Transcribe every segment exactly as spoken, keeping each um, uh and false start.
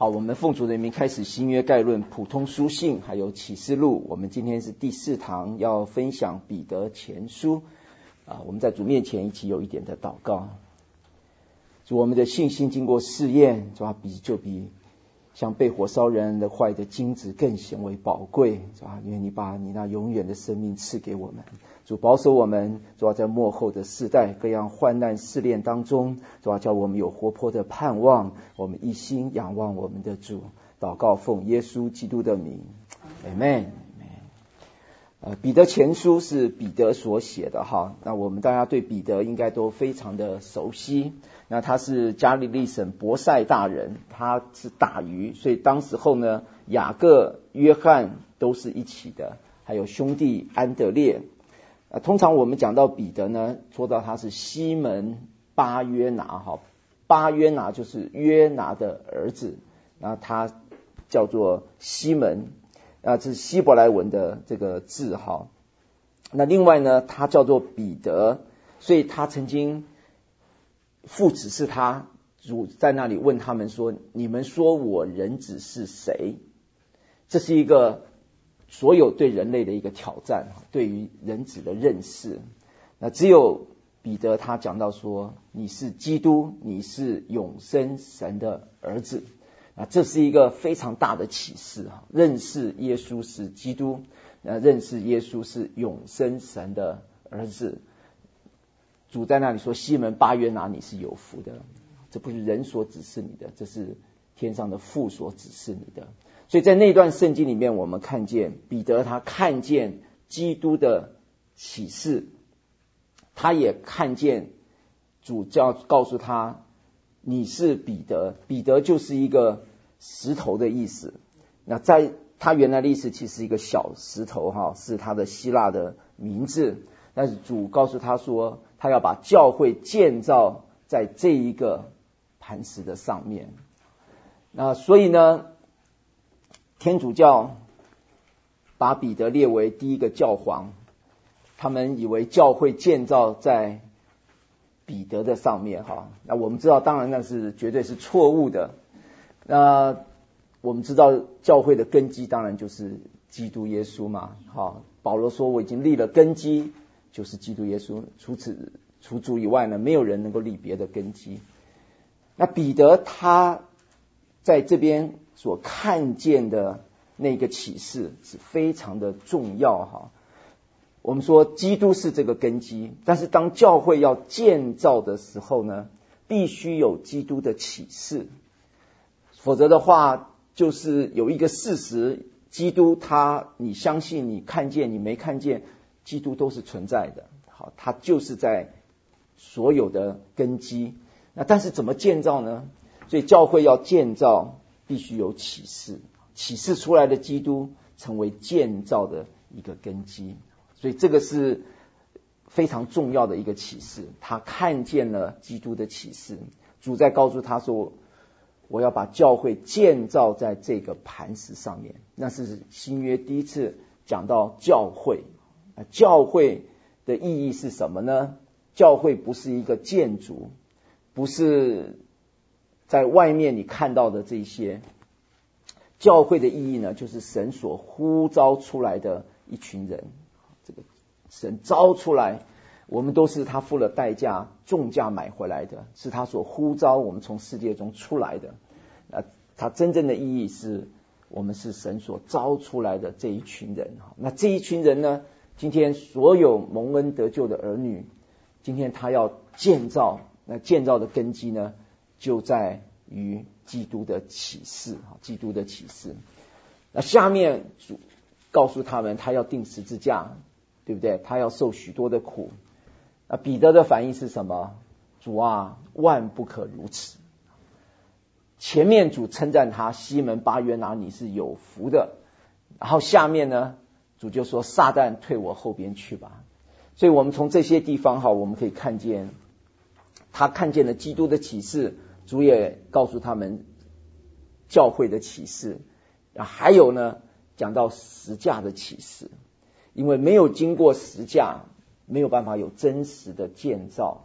好，我们奉主的名开始新约概论、普通书信还有启示录。我们今天是第四堂，要分享彼得前书啊。我们在主面前一起有一点的祷告。主，我们的信心经过试验，主啊，比就比像被火烧燃的坏的金子更显为宝贵，主啊，因为你把你那永远的生命赐给我们。主保守我们，主啊，在末后的世代各样患难试炼当中，主啊，叫我们有活泼的盼望，我们一心仰望我们的主。祷告奉耶稣基督的名， Amen。 呃，彼得前书是彼得所写的哈，那我们大家对彼得应该都非常的熟悉。那他是加利利省伯赛大人，他是打鱼，所以当时候呢，雅各、约翰都是一起的，还有兄弟安德烈。呃，通常我们讲到彼得呢，说到他是西门巴约拿哈，巴约拿就是约拿的儿子，那他叫做西门，啊，这是希伯来文的这个字哈。那另外呢，他叫做彼得，所以他曾经父子是他主在那里问他们说：“你们说我人子是谁？”这是一个所有对人类的一个挑战，对于人子的认识。那只有彼得他讲到说：“你是基督，你是永生神的儿子。”啊，这是一个非常大的启示啊！认识耶稣是基督，呃，认识耶稣是永生神的儿子。主在那里说：“西门巴约拿，你是有福的。”这不是人所指示你的，这是天上的父所指示你的。所以在那段圣经里面，我们看见彼得他看见基督的启示，他也看见主教告诉他：“你是彼得。”彼得就是一个石头的意思。那在他原来的意思其实是一个小石头哈，是他的希腊的名字。但是主告诉他说，他要把教会建造在这一个磐石的上面。那所以呢，天主教把彼得列为第一个教皇，他们以为教会建造在彼得的上面哈。那我们知道，当然那是绝对是错误的。那我们知道教会的根基当然就是基督耶稣嘛。好，保罗说我已经立了根基，就是基督耶稣，除此除主以外呢，没有人能够立别的根基。那彼得他在这边所看见的那个启示是非常的重要哈。我们说基督是这个根基，但是当教会要建造的时候呢，必须有基督的启示，否则的话就是有一个事实，基督他你相信你看见你没看见，基督都是存在的。好，他就是在所有的根基。那但是怎么建造呢？所以教会要建造必须有启示，启示出来的基督成为建造的一个根基。所以这个是非常重要的一个启示，他看见了基督的启示。主在告诉他说，我要把教会建造在这个磐石上面。那是新约第一次讲到教会。教会的意义是什么呢？教会不是一个建筑，不是在外面你看到的这些。教会的意义呢，就是神所呼召出来的一群人。这个神招出来，我们都是他付了代价重价买回来的，是他所呼召我们从世界中出来的。那他真正的意义是我们是神所招出来的这一群人。那这一群人呢，今天所有蒙恩得救的儿女，今天他要建造，那建造的根基呢，就在于基督的启示，基督的启示。那下面主告诉他们，他要钉十字架，对不对？他要受许多的苦。那彼得的反应是什么？主啊，万不可如此。前面主称赞他，西门巴约拿，你是有福的。然后下面呢，主就说，撒旦退我后边去吧。所以我们从这些地方哈，我们可以看见他看见了基督的启示，主也告诉他们教会的启示。还有呢，讲到十架的启示，因为没有经过十架，没有办法有真实的建造。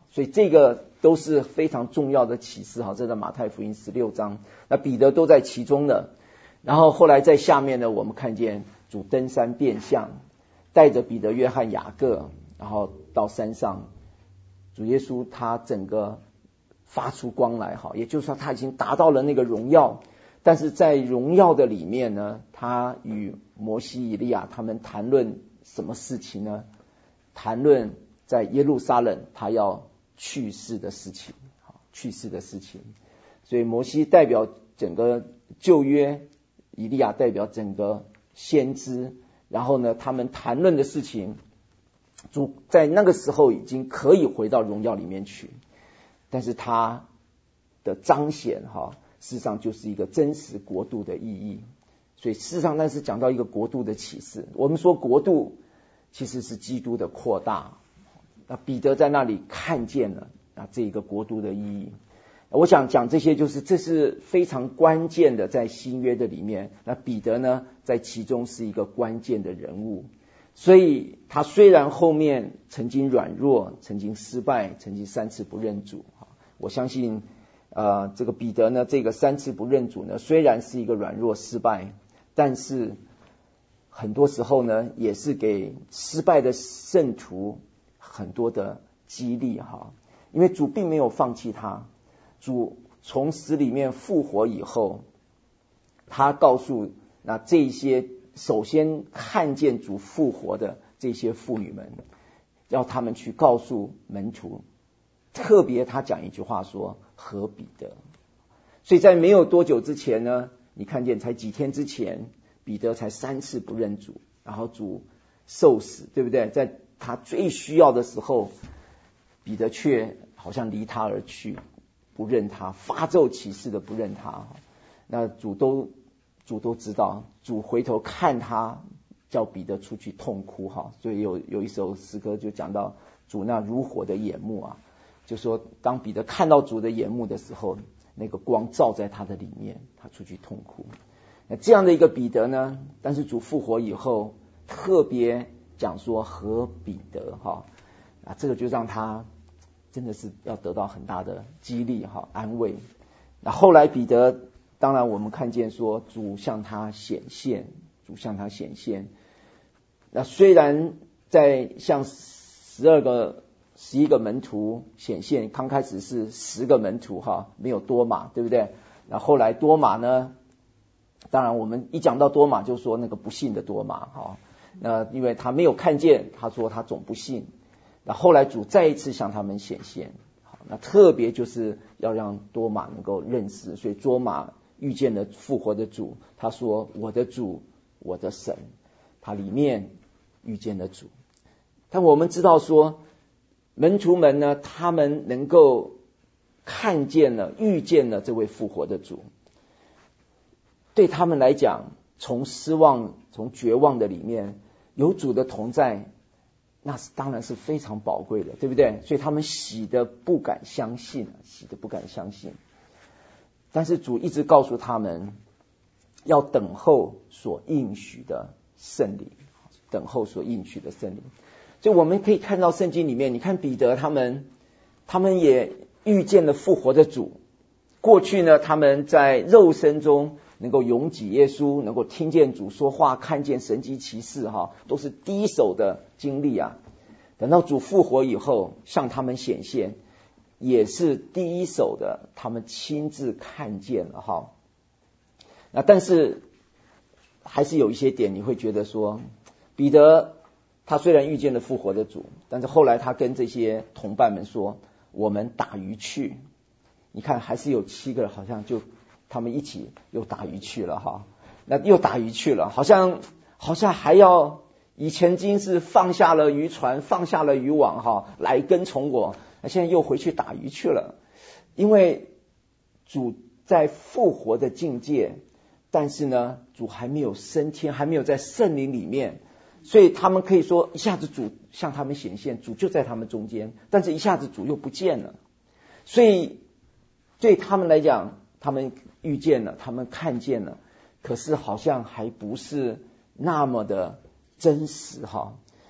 所以这个都是非常重要的启示哈，这在马太福音十六章，那彼得都在其中的。然后后来在下面呢，我们看见主登山变相，带着彼得、约翰、雅各，然后到山上，主耶稣他整个发出光来哈，也就是说他已经达到了那个荣耀。但是在荣耀的里面呢，他与摩西、以利亚他们谈论什么事情呢？谈论在耶路撒冷他要去世的事情，去世的事情。所以摩西代表整个旧约，以利亚代表整个先知，然后呢，他们谈论的事情，主在那个时候已经可以回到荣耀里面去，但是他的彰显哈，事实上就是一个真实国度的意义。所以事实上那是讲到一个国度的启示。我们说国度其实是基督的扩大，那彼得在那里看见了啊这一个国度的意义。我想讲这些，就是这是非常关键的，在新约的里面，那彼得呢在其中是一个关键的人物。所以他虽然后面曾经软弱，曾经失败，曾经三次不认主，我相信呃，这个彼得呢，这个三次不认主呢，虽然是一个软弱失败，但是很多时候呢，也是给失败的圣徒很多的激励哈。因为主并没有放弃他，主从死里面复活以后，他告诉那这些首先看见主复活的这些妇女们，要他们去告诉门徒。特别他讲一句话说和彼得。所以在没有多久之前呢，你看见才几天之前，彼得才三次不认主，然后主受死，对不对？在他最需要的时候，彼得却好像离他而去，不认他，发咒起誓的不认他。那主都主都知道，主回头看他，叫彼得出去痛哭哈。所以有有一首诗歌就讲到主那如火的眼目啊，就说当彼得看到主的眼目的时候，那个光照在他的里面，他出去痛哭。那这样的一个彼得呢，但是主复活以后特别讲说和彼得哈，啊这个就让他真的是要得到很大的激励哈，安慰。那后来彼得，当然我们看见说主向他显现，主向他显现。那虽然在向十二个十一个门徒显现，刚开始是十个门徒哈，没有多马，对不对？那后来多马呢，当然我们一讲到多马就说那个不信的多马哈，那因为他没有看见，他说他总不信。那后来主再一次向他们显现，好，那特别就是要让多马能够认识，所以多马遇见了复活的主，他说我的主，我的神，他里面遇见了主。但我们知道说门徒们呢，他们能够看见了遇见了这位复活的主，对他们来讲，从失望从绝望的里面有主的同在，那是当然是非常宝贵的，对不对？所以他们喜得不敢相信，喜得不敢相信。但是主一直告诉他们要等候所应许的圣灵，等候所应许的圣灵。所以我们可以看到圣经里面，你看彼得他们他们也遇见了复活的主。过去呢，他们在肉身中能够拥挤耶稣，能够听见主说话，看见神迹奇事哈，都是第一手的经历啊。等到主复活以后向他们显现，也是第一手的，他们亲自看见了哈。那但是还是有一些点你会觉得说，彼得他虽然遇见了复活的主，但是后来他跟这些同伴们说，我们打鱼去。你看还是有七个好像就他们一起又打鱼去了哈，那又打鱼去了，好像好像还要以前经是放下了渔船，放下了渔网哈，来跟从我，那现在又回去打鱼去了。因为主在复活的境界，但是呢主还没有升天，还没有在圣灵里面，所以他们可以说一下子主向他们显现，主就在他们中间，但是一下子主又不见了。所以对他们来讲，他们遇见了，他们看见了，可是好像还不是那么的真实哈。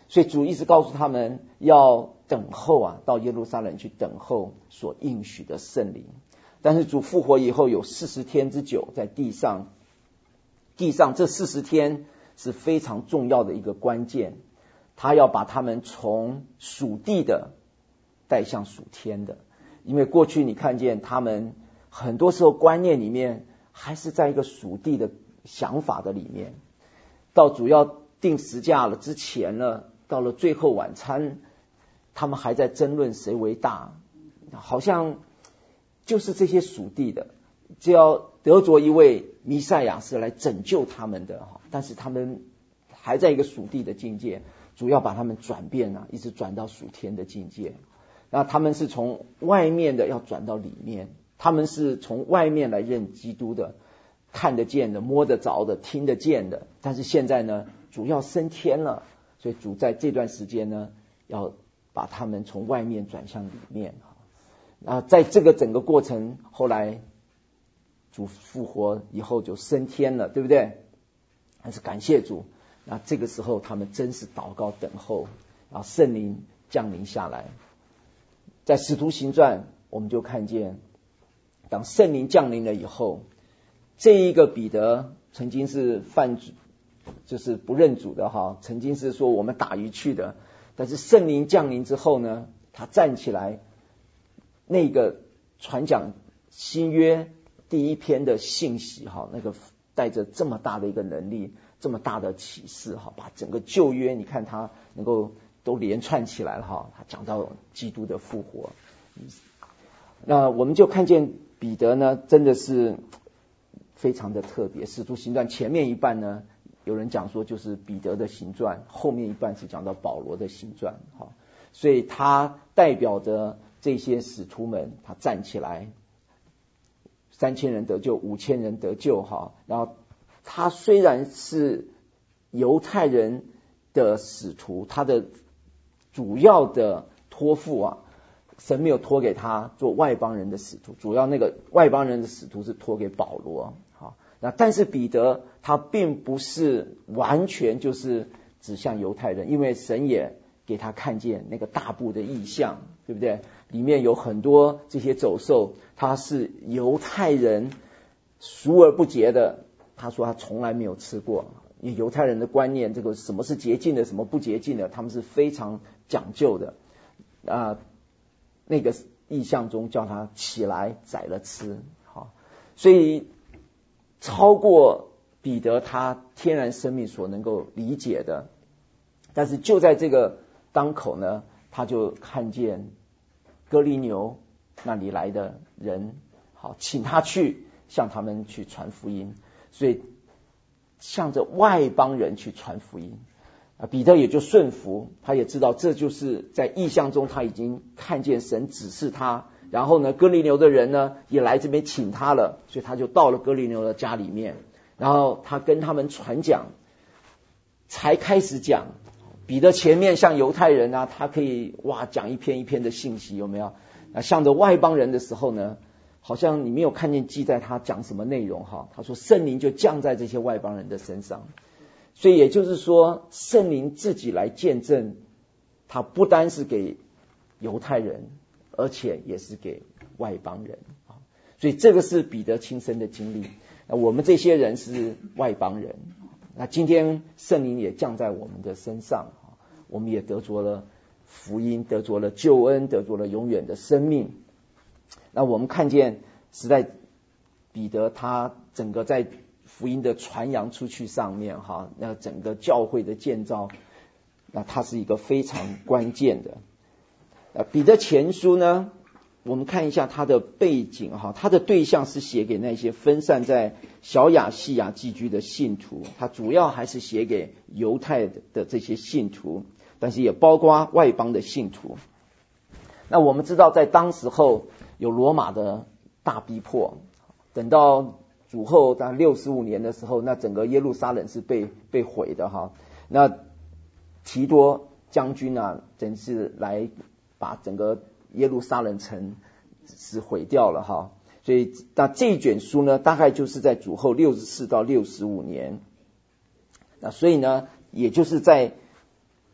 所以主一直告诉他们要等候啊，到耶路撒冷去等候所应许的圣灵。但是主复活以后有四十天之久在地上，地上这四十天是非常重要的一个关键，他要把他们从属地的带向属天的。因为过去你看见他们很多时候观念里面还是在一个属地的想法的里面，到主要定十架了之前呢，到了最后晚餐，他们还在争论谁为大，好像就是这些属地的，只要得着一位弥赛亚是来拯救他们的，但是他们还在一个属地的境界，主要把他们转变啊，一直转到属天的境界。那他们是从外面的要转到里面，他们是从外面来认基督的，看得见的，摸得着的，听得见的。但是现在呢，主要升天了，所以主在这段时间呢，要把他们从外面转向里面。那在这个整个过程，后来主复活以后就升天了，对不对？但是感谢主，那这个时候他们真是祷告等候，然后圣灵降临下来。在使徒行传我们就看见，当圣灵降临了以后，这一个彼得曾经是犯主，就是不认主的哈，曾经是说我们打鱼去的，但是圣灵降临之后呢，他站起来，那个传讲新约第一篇的信息哈，那个带着这么大的一个能力，这么大的启示哈，把整个旧约你看他能够都连串起来了哈，他讲到基督的复活。那我们就看见彼得呢，真的是非常的特别。使徒行传前面一半呢，有人讲说就是彼得的行传，后面一半是讲到保罗的行传哈，所以他代表着这些使徒们，他站起来，三千人得救，五千人得救哈。然后他虽然是犹太人的使徒，他的主要的托付啊，神没有托给他做外邦人的使徒，主要那个外邦人的使徒是托给保罗。好，那但是彼得他并不是完全就是指向犹太人，因为神也给他看见那个大布的异象，对不对？里面有很多这些走兽，他是犹太人熟而不洁的，他说他从来没有吃过。因为犹太人的观念，这个什么是洁净的，什么不洁净的，他们是非常讲究的啊。那个意象中叫他起来宰了吃，好，所以超过彼得他天然生命所能够理解的。但是就在这个当口呢，他就看见哥利牛那里来的人，好，请他去向他们去传福音，所以向着外邦人去传福音啊，彼得也就顺服，他也知道这就是在异象中他已经看见神指示他，然后呢哥利牛的人呢也来这边请他了，所以他就到了哥利牛的家里面，然后他跟他们传讲，才开始讲。彼得前面像犹太人啊，他可以哇讲一篇一篇的信息，有没有？那向着外邦人的时候呢，好像你没有看见记载他讲什么内容哈。他说圣灵就降在这些外邦人的身上，所以也就是说圣灵自己来见证，他不单是给犹太人，而且也是给外邦人。所以这个是彼得亲身的经历。那我们这些人是外邦人，那今天圣灵也降在我们的身上，我们也得着了福音，得着了救恩，得着了永远的生命。那我们看见时代彼得他整个在福音的传扬出去上面哈，那整个教会的建造，那它是一个非常关键的。呃，彼得前书呢，我们看一下它的背景哈，它的对象是写给那些分散在小亚细亚寄居的信徒，它主要还是写给犹太的这些信徒，但是也包括外邦的信徒。那我们知道在当时候有罗马的大逼迫，等到主后在六十五年的时候，那整个耶路撒冷是被被毁的哈。那提多将军啊，真是来把整个耶路撒冷城是毁掉了哈。所以那这一卷书呢，大概就是在主后六十四到六十五年。那所以呢，也就是在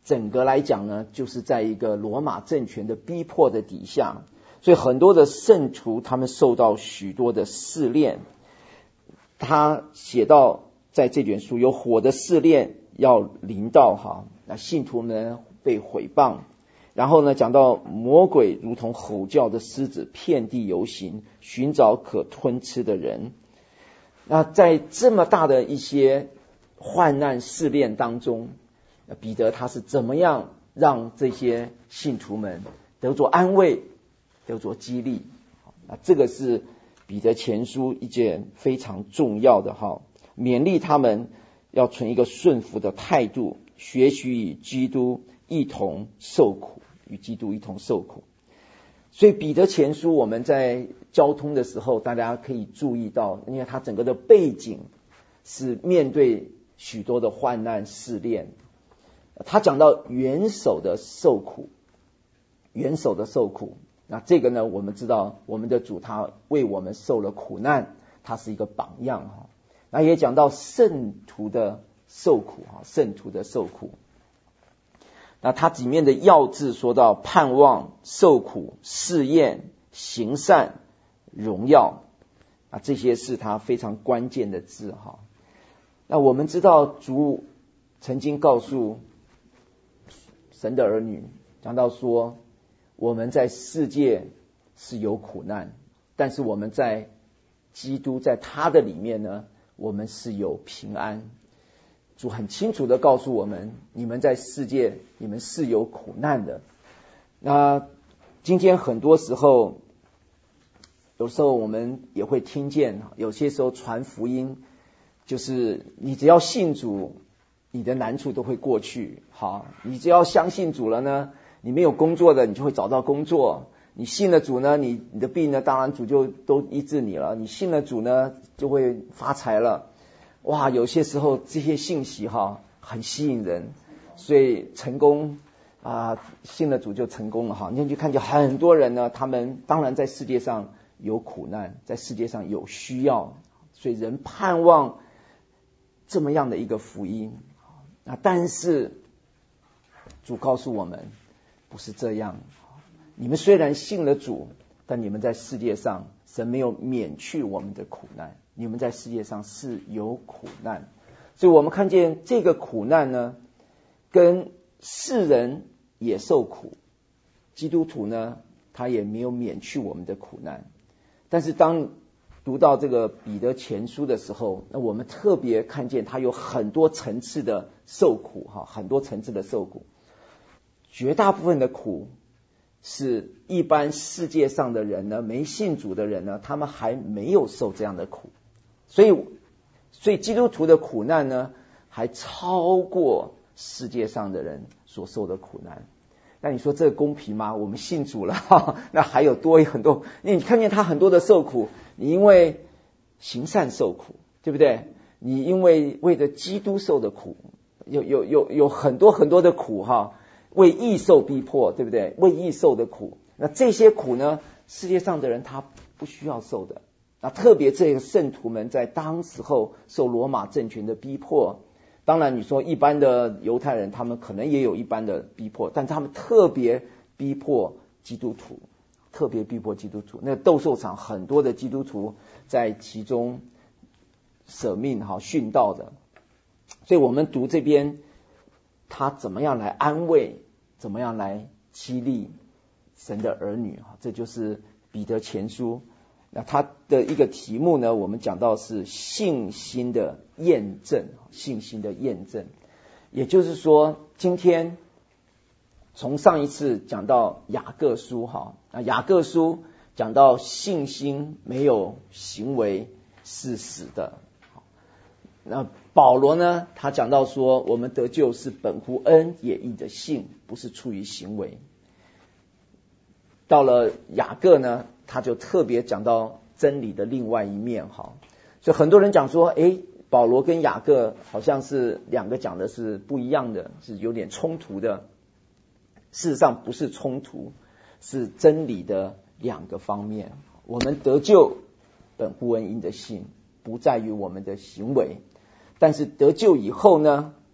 整个来讲呢，就是在一个罗马政权的逼迫的底下，所以很多的圣徒他们受到许多的试炼。他写到在这卷书有火的试炼要临到哈，那信徒们被毁谤，然后呢讲到魔鬼如同吼叫的狮子遍地游行，寻找可吞吃的人。那在这么大的一些患难试炼当中，彼得他是怎么样让这些信徒们得着安慰，得着激励？那这个是彼得前书一件非常重要的哈，勉励他们要存一个顺服的态度，学习与基督一同受苦，与基督一同受苦。所以彼得前书我们在交通的时候，大家可以注意到，因为它整个的背景是面对许多的患难试炼。他讲到元首的受苦，元首的受苦，那这个呢，我们知道我们的主他为我们受了苦难，他是一个榜样哈。那也讲到圣徒的受苦哈，圣徒的受苦。那他里面的要字说到盼望、受苦、试验、行善、荣耀，啊，这些是他非常关键的字哈。那我们知道主曾经告诉神的儿女，讲到说我们在世界是有苦难，但是我们在基督在他的里面呢，我们是有平安。主很清楚的告诉我们，你们在世界你们是有苦难的。那今天很多时候，有时候我们也会听见，有些时候传福音就是你只要信主，你的难处都会过去。好，你只要相信主了呢，你没有工作的你就会找到工作，你信了主呢，你你的病呢当然主就都医治你了，你信了主呢就会发财了。哇，有些时候这些信息哈很吸引人，所以成功啊，信了主就成功了哈。你就看见很多人呢，他们当然在世界上有苦难，在世界上有需要，所以人盼望这么样的一个福音。那但是主告诉我们不是这样，你们虽然信了主，但你们在世界上神没有免去我们的苦难，你们在世界上是有苦难。所以我们看见这个苦难呢，跟世人也受苦，基督徒呢他也没有免去我们的苦难。但是当读到这个彼得前书的时候，那我们特别看见他有很多层次的受苦哈，很多层次的受苦。绝大部分的苦是一般世界上的人呢，没信主的人呢，他们还没有受这样的苦。所以所以基督徒的苦难呢，还超过世界上的人所受的苦难。那你说这个公平吗？我们信主了，哈哈，那还有多很多，你看见他很多的受苦，你因为行善受苦，对不对？你因为为着基督受的苦，有有有有很多很多的苦哈，为义受逼迫，对不对？为义受的苦，那这些苦呢，世界上的人他不需要受的。那特别这个圣徒们在当时候受罗马政权的逼迫，当然你说一般的犹太人他们可能也有一般的逼迫，但他们特别逼迫基督徒，特别逼迫基督徒。那斗兽场很多的基督徒在其中舍命哈殉道的。所以我们读这边他怎么样来安慰，怎么样来激励神的儿女，这就是彼得前书。那他的一个题目呢，我们讲到是信心的验证，信心的验证。也就是说，今天从上一次讲到雅各书哈，那雅各书讲到信心没有行为是死的。那保罗呢，他讲到说，我们得救是本乎恩，也因着信，不是出于行为。到了雅各呢，他就特别讲到真理的另外一面哈，所以很多人讲说，诶，保罗跟雅各好像是两个讲的是不一样的，是有点冲突的。事实上不是冲突，是真理的两个方面。我们得救本乎恩，因着信，不在于我们的行为。但是得救以后呢，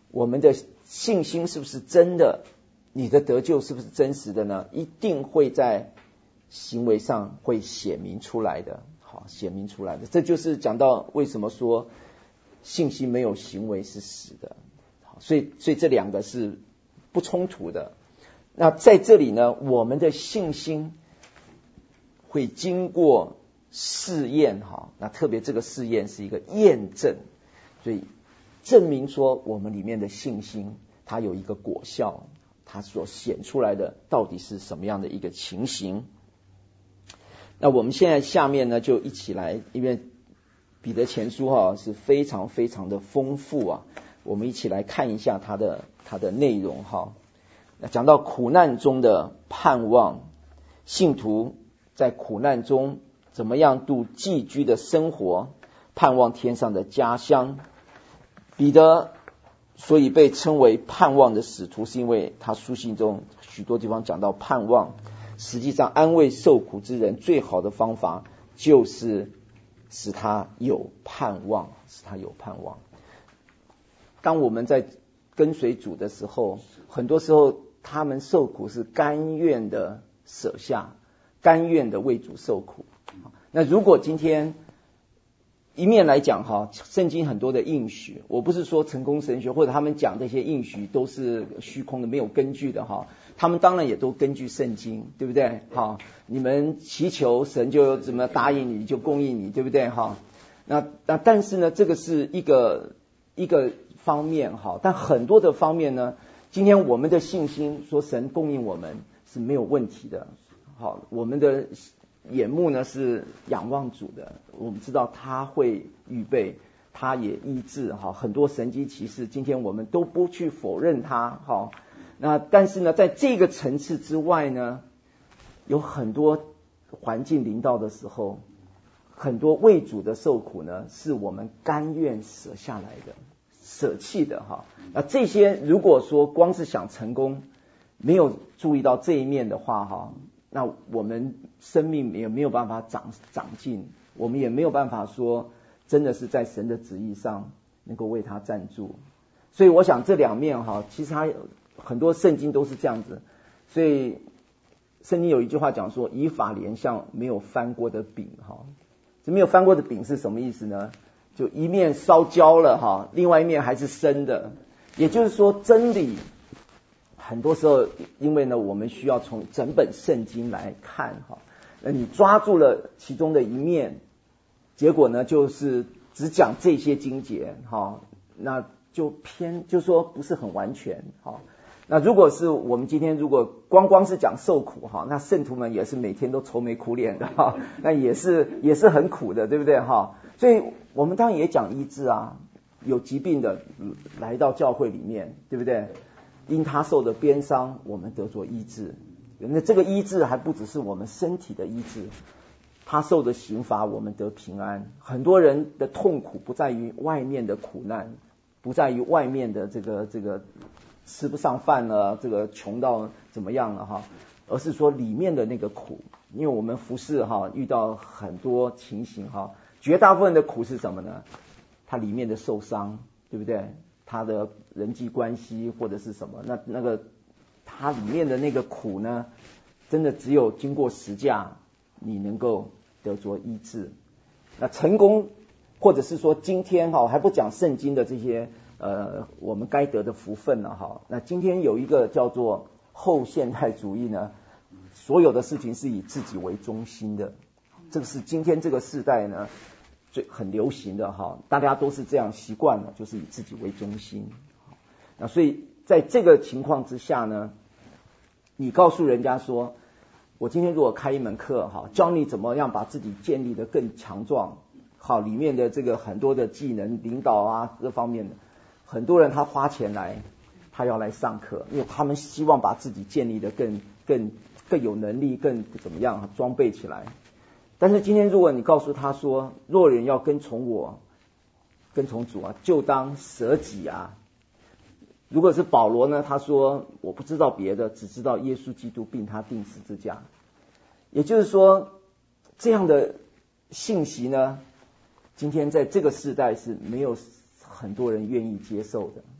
我们的信心是不是真的，你的得救是不是真实的呢？一定会在行为上会显明出来的，好，显明出来的。这就是讲到为什么说信心没有行为是死的，好，所以所以这两个是不冲突的。那在这里呢，我们的信心会经过试验，哈，那特别这个试验是一个验证，所以证明说我们里面的信心它有一个果效，它所显出来的到底是什么样的一个情形。那我们现在下面呢就一起来，因为彼得前书哈是非常非常的丰富啊，我们一起来看一下它的它的内容哈。那讲到苦难中的盼望，信徒在苦难中怎么样度寄居的生活，盼望天上的家乡。彼得所以被称为盼望的使徒，是因为他书信中许多地方讲到盼望。实际上安慰受苦之人最好的方法就是使他有盼望，使他有盼望。当我们在跟随主的时候，很多时候他们受苦是甘愿的舍下，甘愿的为主受苦。那如果今天一面来讲哈，圣经很多的应许，我不是说成功神学或者他们讲这些应许都是虚空的没有根据的哈，他们当然也都根据圣经，对不对？哈，你们祈求神就怎么答应你，就供应你，对不对？哈，那那但是呢，这个是一个一个方面哈，但很多的方面呢，今天我们的信心说神供应我们是没有问题的。好，我们的眼目呢是仰望主的，我们知道他会预备，他也医治，哈，很多神迹奇事，今天我们都不去否认他，哈。那但是呢，在这个层次之外呢，有很多环境临到的时候，很多为主的受苦呢，是我们甘愿舍下来的，舍弃的，哈。那这些如果说光是想成功，没有注意到这一面的话，哈，那我们生命也没有办法长长进，我们也没有办法说真的是在神的旨意上能够为他站住。所以我想这两面哈，其实他很多圣经都是这样子。所以圣经有一句话讲说，以法莲像没有翻过的饼哈。这没有翻过的饼是什么意思呢？就一面烧焦了哈，另外一面还是生的。也就是说真理很多时候，因为呢，我们需要从整本圣经来看哈，那你抓住了其中的一面，结果呢，就是只讲这些经节哈，那就偏就说不是很完全哈。那如果是我们今天如果光光是讲受苦哈，那圣徒们也是每天都愁眉苦脸的哈，那也是也是很苦的，对不对哈？所以我们当然也讲医治啊，有疾病的来到教会里面，对不对？因他受的鞭伤，我们得着医治。那这个医治还不只是我们身体的医治，他受的刑罚，我们得平安。很多人的痛苦不在于外面的苦难，不在于外面的这个这个吃不上饭了，这个穷到怎么样了哈，而是说里面的那个苦。因为我们服侍哈，遇到很多情形哈，绝大部分的苦是什么呢？它里面的受伤，对不对？他的人际关系或者是什么，那那个他里面的那个苦呢，真的只有经过十架，你能够得着医治。那成功，或者是说今天哈，还不讲圣经的这些呃我们该得的福分了哈。那今天有一个叫做后现代主义呢，所有的事情是以自己为中心的，这个是今天这个世代呢最很流行的哈，大家都是这样习惯了，就是以自己为中心。那所以在这个情况之下呢，你告诉人家说，我今天如果开一门课哈，教你怎么样把自己建立得更强壮，好，里面的这个很多的技能、领导啊这方面的，很多人他花钱来，他要来上课，因为他们希望把自己建立得更更更有能力，更怎么样装备起来。但是今天如果你告诉他说，若人要跟从我，跟从主啊，就当舍己啊。如果是保罗呢，他说我不知道别的，只知道耶稣基督并他钉十字架。也就是说，这样的信息呢，今天在这个时代是没有很多人愿意接受的。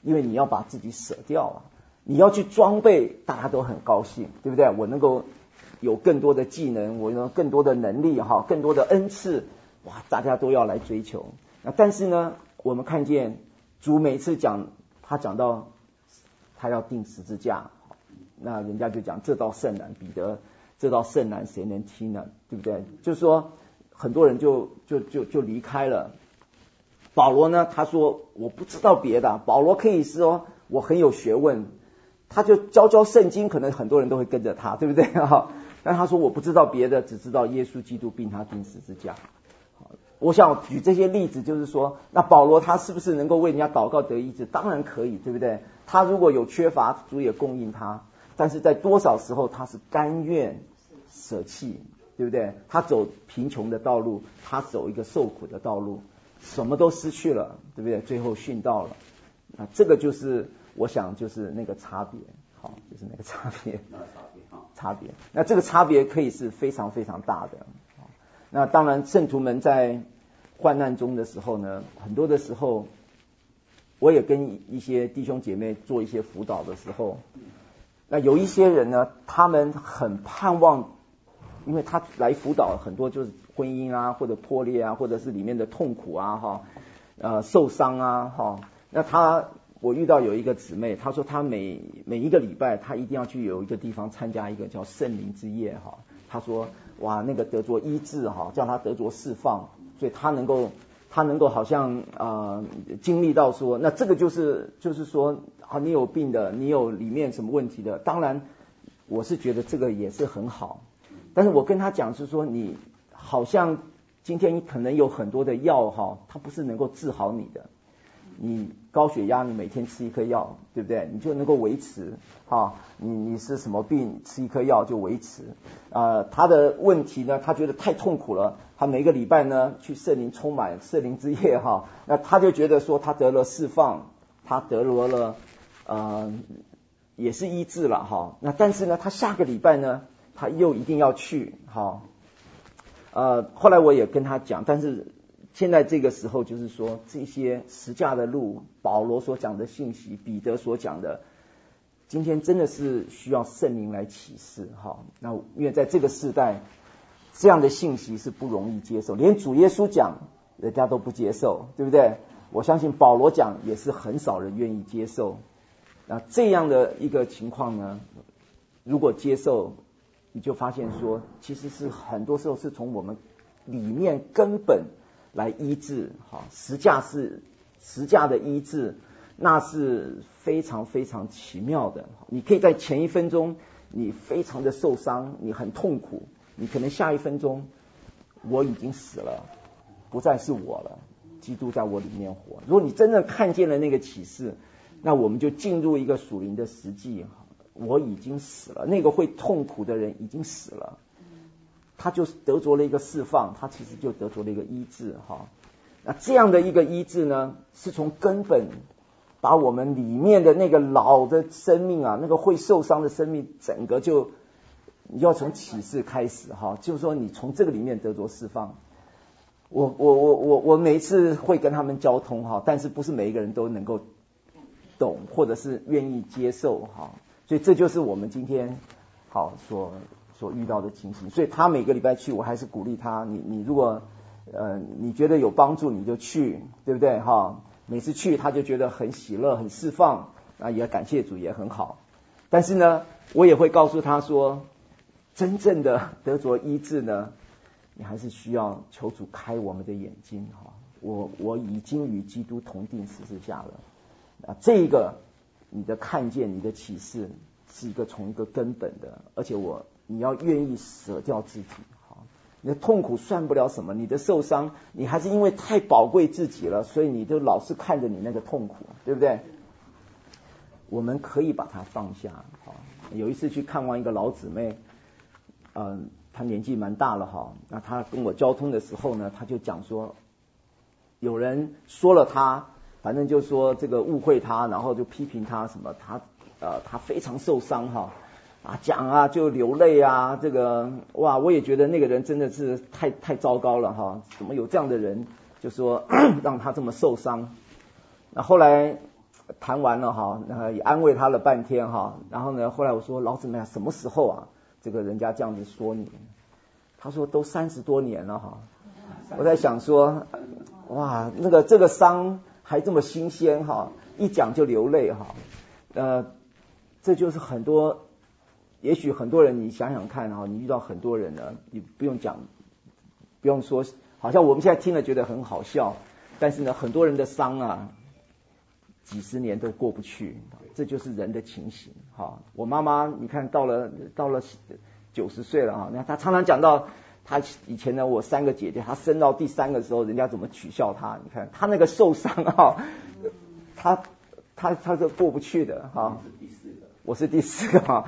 因为你要把自己舍掉啊，你要去装备，大家都很高兴，对不对？我能够有更多的技能，我有更多的能力哈，更多的恩赐，哇，大家都要来追求。那但是呢，我们看见主每次讲，他讲到他要钉十字架，那人家就讲这道甚难，彼得这道甚难谁能听呢？对不对？就是说很多人就就就就离开了。保罗呢，他说我不知道别的，保罗可以说我很有学问，他就教教圣经，可能很多人都会跟着他，对不对？但他说我不知道别的，只知道耶稣基督并他钉十字架。我想举这些例子，就是说，那保罗他是不是能够为人家祷告得医治？当然可以，对不对？他如果有缺乏，主也供应他，但是在多少时候他是甘愿舍弃，对不对？他走贫穷的道路，他走一个受苦的道路，什么都失去了，对不对？最后殉道了。那这个就是我想就是那个差别，好，就是那个差别，差别。那这个差别可以是非常非常大的。那当然，圣徒们在患难中的时候呢，很多的时候，我也跟一些弟兄姐妹做一些辅导的时候，那有一些人呢，他们很盼望，因为他来辅导很多就是婚姻啊，或者破裂啊，或者是里面的痛苦啊，哈，呃，受伤啊，哈。那他，我遇到有一个姊妹，她说她每每一个礼拜，她一定要去有一个地方参加一个叫圣灵之夜，哈。她说，哇，那个得着医治，哈，叫她得着释放，所以她能够，她能够好像啊、呃、经历到说，那这个就是就是说啊，你有病的，你有里面什么问题的，当然我是觉得这个也是很好，但是我跟她讲是说，你好像今天你可能有很多的药哈，它不是能够治好你的。你高血压，你每天吃一颗药，对不对？你就能够维持哈。你你是什么病，吃一颗药就维持。呃，他的问题呢，他觉得太痛苦了。他每个礼拜呢去圣灵充满圣灵之夜哈，那他就觉得说他得了释放，他得了了呃也是医治了哈。那但是呢，他下个礼拜呢，他又一定要去哈。呃，后来我也跟他讲，但是现在这个时候就是说，这些十架的路，保罗所讲的信息，彼得所讲的，今天真的是需要圣灵来启示哈。那因为在这个世代，这样的信息是不容易接受，连主耶稣讲，人家都不接受，对不对？我相信保罗讲也是很少人愿意接受。那这样的一个情况呢，如果接受，你就发现说，其实是很多时候是从我们里面根本来医治，哈，十架是十架的医治，那是非常非常奇妙的。你可以在前一分钟你非常的受伤，你很痛苦，你可能下一分钟我已经死了，不再是我了，基督在我里面活。如果你真正看见了那个启示，那我们就进入一个属灵的实际，我已经死了，那个会痛苦的人已经死了，他就得着了一个释放，他其实就得着了一个医治哈。那这样的一个医治呢，是从根本把我们里面的那个老的生命啊，那个会受伤的生命，整个就你要从启示开始哈，就是说你从这个里面得着释放。我我我我我每一次会跟他们交通哈，但是不是每一个人都能够懂，或者是愿意接受哈，所以这就是我们今天好所所遇到的情形。所以他每个礼拜去，我还是鼓励他，你你如果呃你觉得有帮助，你就去，对不对哈？每次去他就觉得很喜乐，很释放，啊，也感谢主，也很好。但是呢，我也会告诉他说，真正的得着医治呢，你还是需要求主开我们的眼睛哈。我我已经与基督同定十字架了啊，这个你的看见，你的启示是一个从一个根本的，而且我你要愿意舍掉自己哈。你的痛苦算不了什么，你的受伤，你还是因为太宝贵自己了，所以你就老是看着你那个痛苦，对不对？我们可以把它放下哈。有一次去看望一个老姊妹，嗯、呃，她年纪蛮大了哈，那她跟我交通的时候呢，她就讲说，有人说了她，反正就说这个误会她，然后就批评她什么，她呃她非常受伤哈，啊讲啊就流泪啊，这个哇我也觉得那个人真的是太太糟糕了哈，怎么有这样的人就说让她这么受伤？那后来谈完了哈，那也安慰他了半天哈，然后呢，后来我说老姊妹什么时候啊？这个人家这样子说你，他说都三十多年了哈。我在想说，哇，那个这个伤还这么新鲜哈，一讲就流泪哈。呃，这就是很多，也许很多人你想想看哈，你遇到很多人呢，你不用讲，不用说，好像我们现在听了觉得很好笑，但是呢，很多人的伤啊，几十年都过不去，这就是人的情形哈。我妈妈你看到了到了九十岁了哈，那她常常讲到她以前呢，我三个姐姐，她生到第三个时候，人家怎么取笑她？你看她那个受伤哈，她她她是过不去的哈。我是第四个哈。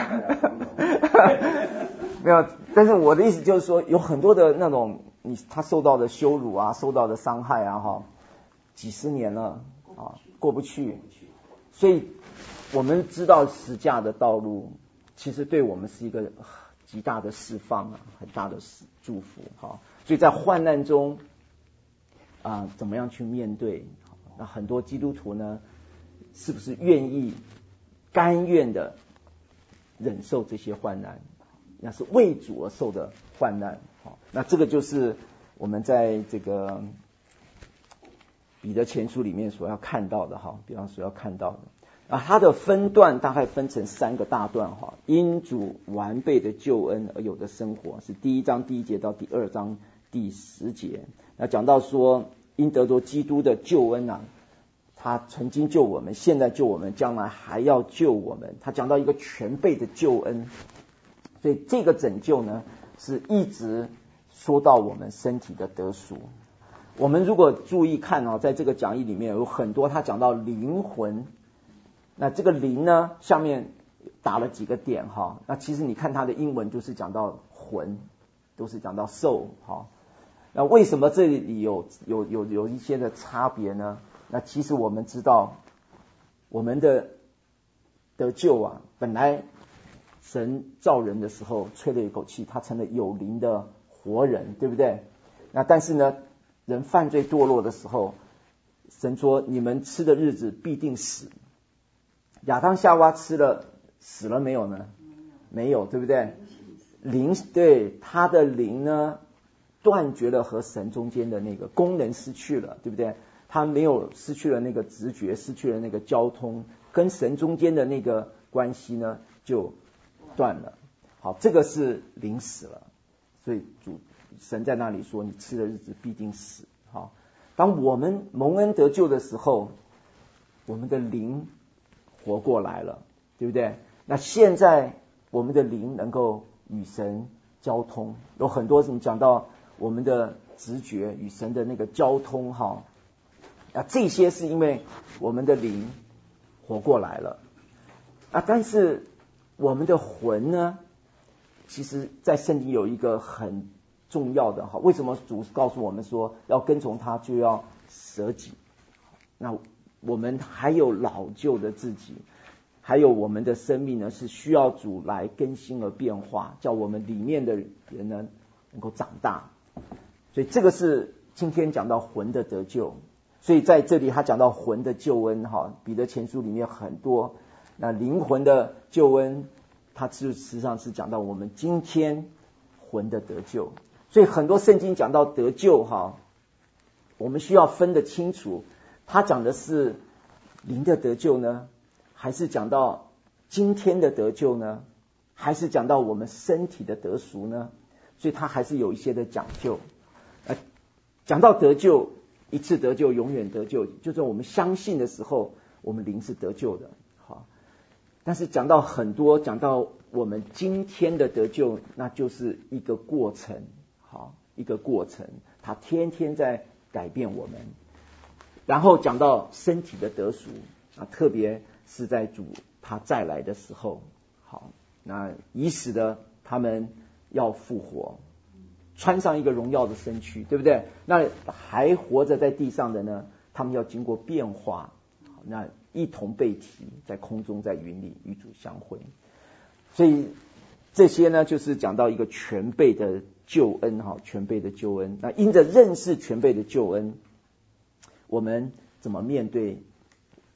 没有，但是我的意思就是说，有很多的那种你她受到的羞辱啊，受到的伤害啊哈，几十年了啊。过不去，所以我们知道十架的道路，其实对我们是一个极大的释放啊，很大的祝福哈。所以在患难中啊、呃，怎么样去面对？那很多基督徒呢，是不是愿意、甘愿的忍受这些患难？那是为主而受的患难。好，那这个就是我们在这个彼得前书里面所要看到的哈，比方所要看到的啊，它的分段大概分成三个大段哈。因主完备的救恩而有的生活，是第一章第一节到第二章第十节。那讲到说，因得着基督的救恩啊，他曾经救我们，现在救我们，将来还要救我们。他讲到一个全备的救恩，所以这个拯救呢，是一直说到我们身体的得赎。我们如果注意看啊，在这个讲义里面有很多他讲到灵魂，那这个灵呢下面打了几个点哈，那其实你看它的英文就是讲到魂，都是讲到 soul 哈。那为什么这里有有有有一些的差别呢？那其实我们知道，我们的得救啊，本来神造人的时候吹了一口气，他成了有灵的活人，对不对？那但是呢，人犯罪堕落的时候，神说你们吃的日子必定死。亚当夏娃吃了，死了没有呢？没有，对不对？灵，对，他的灵呢断绝了和神中间的那个功能，失去了，对不对？他没有，失去了那个直觉，失去了那个交通，跟神中间的那个关系呢就断了。好，这个是灵死了，所以主神在那里说你吃的日子必定死。好，当我们蒙恩得救的时候，我们的灵活过来了，对不对？那现在我们的灵能够与神交通，有很多你讲到我们的直觉与神的那个交通哈，啊，这些是因为我们的灵活过来了啊，但是我们的魂呢，其实在圣经有一个很重要的哈，为什么主告诉我们说要跟从他就要舍己？那我们还有老旧的自己，还有我们的生命呢，是需要主来更新而变化，叫我们里面的人呢能够长大。所以这个是今天讲到魂的得救。所以在这里他讲到魂的救恩哈，彼得前书里面很多，那灵魂的救恩，它实际上是讲到我们今天魂的得救。所以很多圣经讲到得救哈，我们需要分得清楚，他讲的是灵的得救呢，还是讲到今天的得救呢，还是讲到我们身体的得赎呢？所以他还是有一些的讲究。呃，讲到得救，一次得救永远得救，就是我们相信的时候，我们灵是得救的。好，但是讲到很多，讲到我们今天的得救，那就是一个过程。好，一个过程，它天天在改变我们。然后讲到身体的得赎啊，特别是在主他再来的时候，好，那已死的他们要复活，穿上一个荣耀的身躯，对不对？那还活着在地上的呢，他们要经过变化，那一同被提，在空中，在云里与主相会。所以这些呢，就是讲到一个全备的救恩哈，全备的救恩。那因着认识全备的救恩，我们怎么面对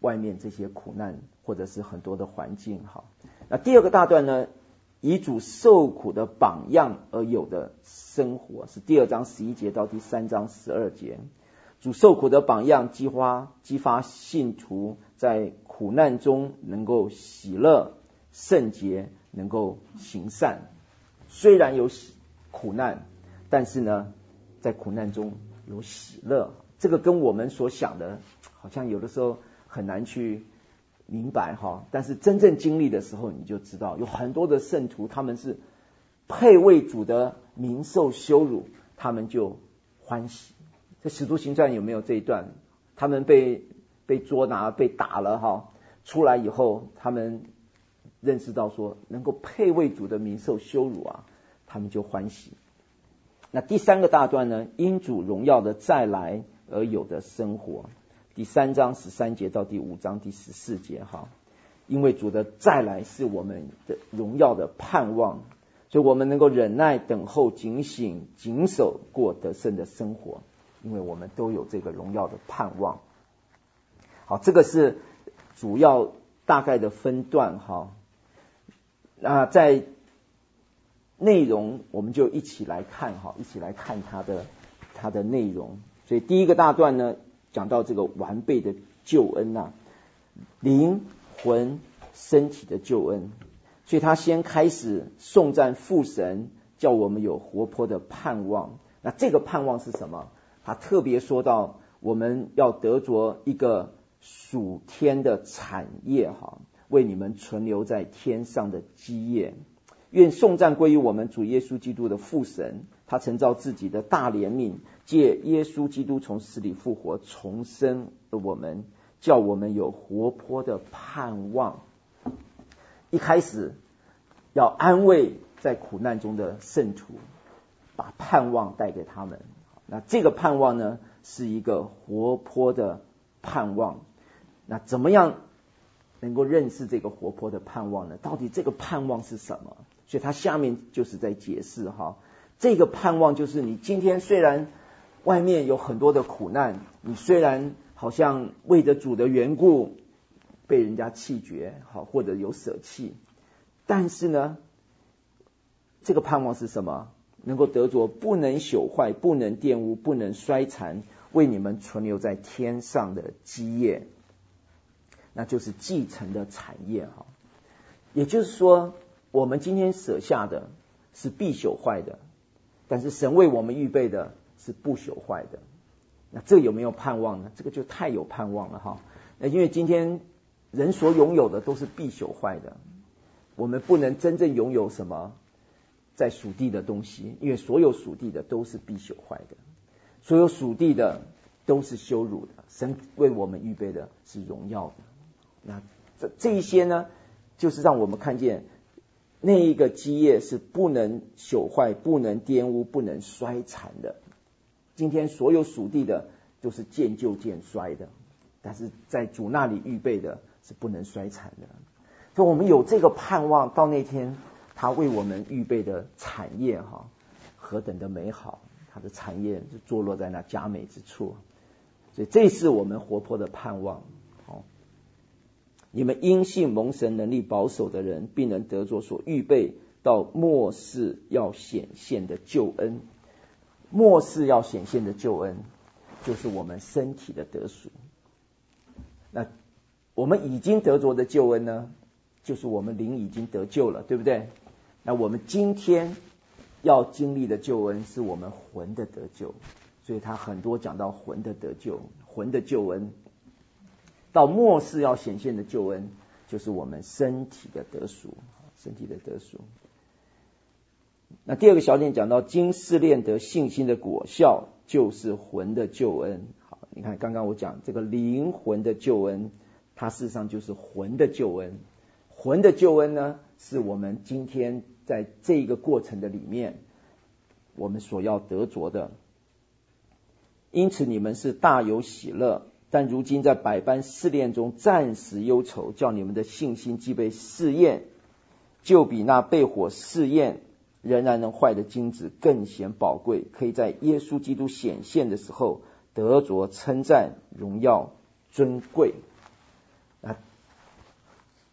外面这些苦难或者是很多的环境。好，那第二个大段呢，以主受苦的榜样而有的生活，是第二章十一节到第三章十二节。主受苦的榜样激发激发信徒在苦难中能够喜乐圣洁，能够行善。虽然有苦难，但是呢在苦难中有喜乐，这个跟我们所想的好像有的时候很难去明白哈，但是真正经历的时候你就知道，有很多的圣徒他们是配为主的名受羞辱，他们就欢喜。在使徒行传有没有这一段？他们被被捉拿被打了哈，出来以后他们认识到说能够配为主的名受羞辱啊，他们就欢喜。那第三个大段呢，因主荣耀的再来而有的生活，第三章十三节到第五章第十四节哈，因为主的再来是我们的荣耀的盼望，所以我们能够忍耐等候警醒谨守过得胜的生活，因为我们都有这个荣耀的盼望。好，这个是主要大概的分段哈。那在内容我们就一起来看哈，一起来看它的它的内容。所以第一个大段呢，讲到这个完备的救恩啊，灵魂身体的救恩。所以他先开始颂赞父神，叫我们有活泼的盼望。那这个盼望是什么？他特别说到我们要得着一个属天的产业哈，为你们存留在天上的基业。愿颂赞归于我们主耶稣基督的父神，他曾照自己的大怜悯，借耶稣基督从死里复活，重生了我们，叫我们有活泼的盼望。一开始要安慰在苦难中的圣徒，把盼望带给他们。那这个盼望呢，是一个活泼的盼望。那怎么样能够认识这个活泼的盼望呢？到底这个盼望是什么？所以他下面就是在解释哈，这个盼望就是你今天虽然外面有很多的苦难，你虽然好像为着主的缘故被人家弃绝，好，或者有舍弃，但是呢，这个盼望是什么？能够得着不能朽坏、不能玷污、不能衰残，为你们存留在天上的基业，那就是继承的产业哈。也就是说，我们今天舍下的是必朽坏的，但是神为我们预备的是不朽坏的。那这有没有盼望呢？这个就太有盼望了哈。因为今天人所拥有的都是必朽坏的，我们不能真正拥有什么在属地的东西，因为所有属地的都是必朽坏的，所有属地的都是羞辱的，神为我们预备的是荣耀的。那这这一些呢，就是让我们看见那一个基业是不能朽坏、不能玷污、不能衰残的。今天所有属地的都是渐旧渐衰的，但是在主那里预备的是不能衰残的。所以我们有这个盼望，到那天他为我们预备的产业哈，何等的美好！他的产业就坐落在那佳美之处，所以这是我们活泼的盼望。好，你们因信蒙神能力保守的人，并能得着所预备到末世要显现的救恩。末世要显现的救恩，就是我们身体的得赎。那我们已经得着的救恩呢，就是我们灵已经得救了，对不对？那我们今天要经历的救恩是我们魂的得救，所以他很多讲到魂的得救，魂的救恩。到末世要显现的救恩，就是我们身体的得赎，身体的得赎。那第二个小点讲到经试炼得信心的果效，就是魂的救恩。好，你看刚刚我讲这个灵魂的救恩，它事实上就是魂的救恩。魂的救恩呢，是我们今天在这个过程的里面我们所要得着的。因此你们是大有喜乐，但如今在百般试炼中暂时忧愁，叫你们的信心既被试验，就比那被火试验仍然能坏的金子更显宝贵，可以在耶稣基督显现的时候得着称赞、荣耀、尊贵。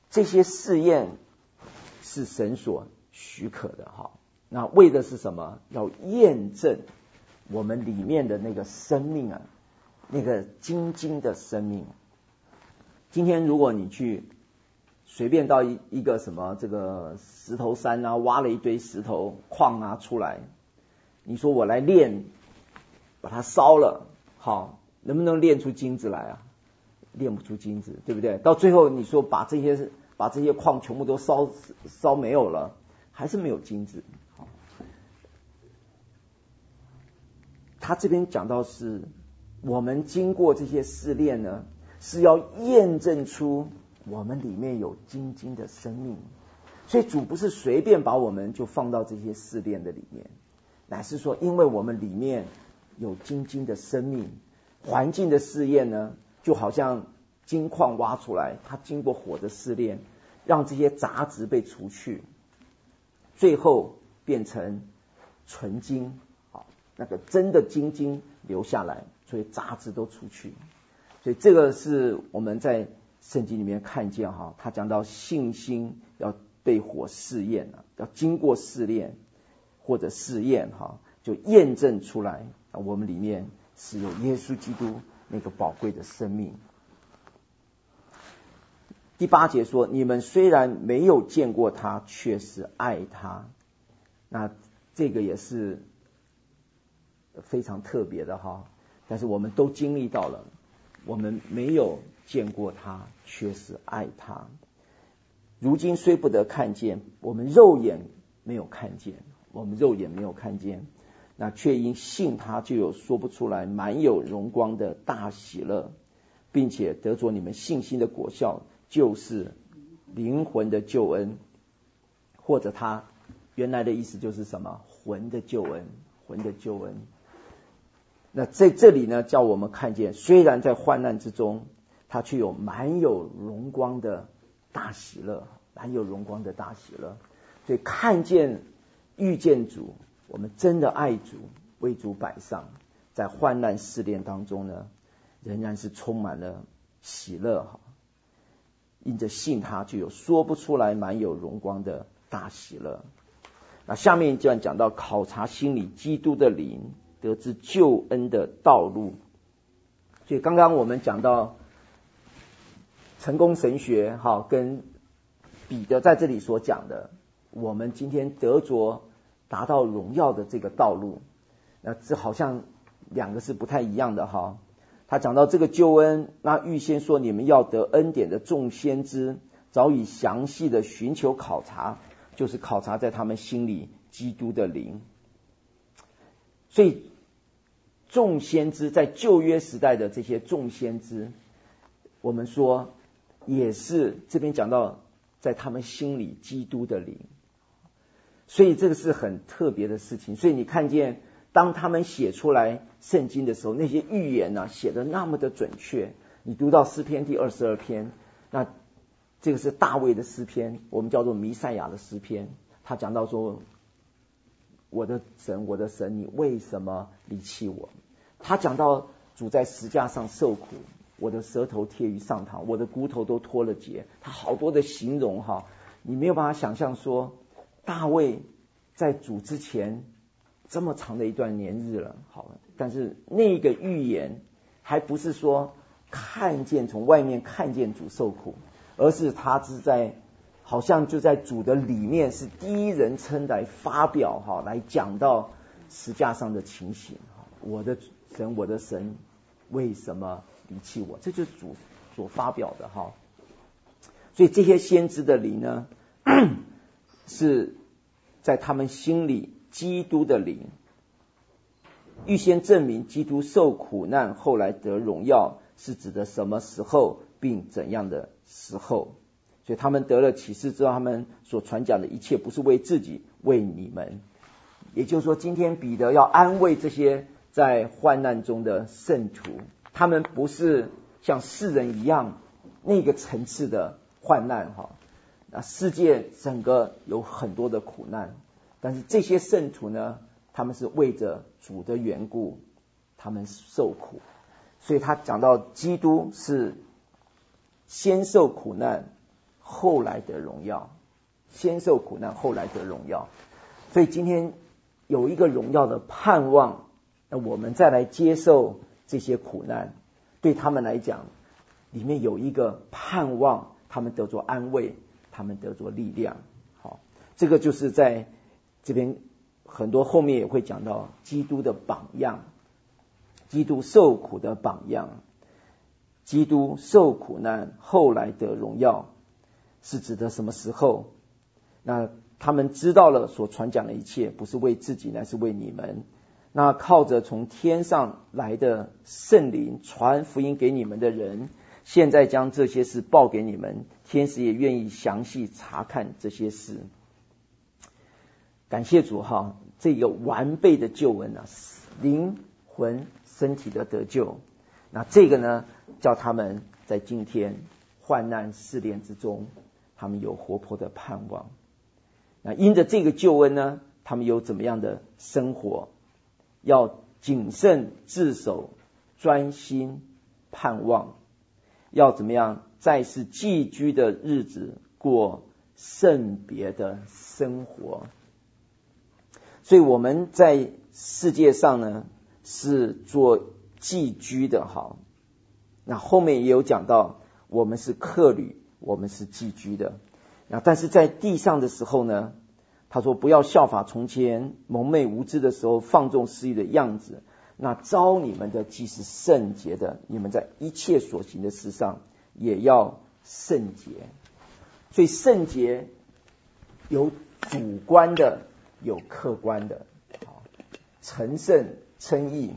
这些试验是神所许可的哈。那为的是什么？要验证我们里面的那个生命啊，那个精精的生命。今天如果你去随便到一一个什么这个石头山啊，挖了一堆石头矿啊出来，你说我来炼，把它烧了，好，能不能炼出金子来啊？炼不出金子，对不对？到最后你说把这些把这些矿全部都烧烧没有了，还是没有金子。好，他这边讲到是我们经过这些试炼呢，是要验证出我们里面有精精的生命。所以主不是随便把我们就放到这些试炼的里面，乃是说因为我们里面有精精的生命，环境的试验呢就好像金矿挖出来，它经过火的试炼，让这些杂质被除去，最后变成纯金，好，那个真的精金留下来，所以杂质都出去。所以这个是我们在圣经里面看见哈，他讲到信心要被火试验啊，要经过试炼或者试验哈，就验证出来我们里面是有耶稣基督那个宝贵的生命。第八节说，你们虽然没有见过他，却是爱他。那这个也是非常特别的哈，但是我们都经历到了，我们没有见过他，却是爱他。如今虽不得看见，我们肉眼没有看见，我们肉眼没有看见，那却因信他，就有说不出来满有荣光的大喜乐，并且得着你们信心的果效，就是灵魂的救恩。或者他原来的意思就是什么？魂的救恩，魂的救恩。那在这里呢，叫我们看见，虽然在患难之中，他却有满有荣光的大喜乐，满有荣光的大喜乐。所以看见遇见主，我们真的爱主，为主摆上，在患难试炼当中呢，仍然是充满了喜乐哈。因着信他，就有说不出来满有荣光的大喜乐。那下面就要讲到考察心里基督的灵，得知救恩的道路。所以刚刚我们讲到成功神学哈，跟彼得在这里所讲的，我们今天得着达到荣耀的这个道路，那这好像两个是不太一样的哈。他讲到这个救恩，那预先说你们要得恩典的众先知，早已详细的寻求考察，就是考察在他们心里基督的灵。所以众先知在旧约时代的这些众先知，我们说也是这边讲到在他们心里基督的灵，所以这个是很特别的事情。所以你看见当他们写出来圣经的时候，那些预言呢、啊、写得那么的准确。你读到诗篇第二十二篇，那这个是大卫的诗篇，我们叫做弥赛亚的诗篇。他讲到说，我的神，我的神，你为什么离弃我？他讲到主在十架上受苦，我的舌头贴于上膛，我的骨头都脱了节。他好多的形容哈，你没有办法想象说，大卫在主之前这么长的一段年日了，好了，但是那个预言还不是说看见从外面看见主受苦，而是他是在好像就在主的里面是第一人称来发表哈，来讲到十架上的情形。我的神，我的神，为什么离弃我？这就是主所发表的哈。所以这些先知的灵呢，是在他们心里基督的灵，预先证明基督受苦难后来得荣耀是指的什么时候并怎样的时候。所以他们得了启示之后，他们所传讲的一切不是为自己，为你们。也就是说，今天彼得要安慰这些在患难中的圣徒，他们不是像世人一样那个层次的患难哈。那世界整个有很多的苦难，但是这些圣徒呢，他们是为着主的缘故，他们受苦。所以他讲到基督是先受苦难后来得荣耀，先受苦难，后来得荣耀。所以今天有一个荣耀的盼望，那我们再来接受这些苦难，对他们来讲，里面有一个盼望，他们得着安慰，他们得着力量。好，这个就是在这边很多后面也会讲到基督的榜样，基督受苦的榜样。基督受苦难，后来得荣耀，是指的什么时候？那他们知道了所传讲的一切，不是为自己，乃是为你们。那靠着从天上来的圣灵传福音给你们的人，现在将这些事报给你们，天使也愿意详细查看这些事。感谢主哈，这个完备的救恩啊，灵魂身体的得救。那这个呢，叫他们在今天患难试炼之中，他们有活泼的盼望。那因着这个救恩呢，他们有怎么样的生活？要谨慎自守，专心盼望。要怎么样在世寄居的日子过圣别的生活？所以我们在世界上呢，是做寄居的。好，那后面也有讲到，我们是客旅，我们是寄居的。那但是在地上的时候呢，他说不要效法从前蒙昧无知的时候放纵私欲的样子，那召你们的既是圣洁的，你们在一切所行的事上也要圣洁。所以圣洁有主观的，有客观的，成圣称义。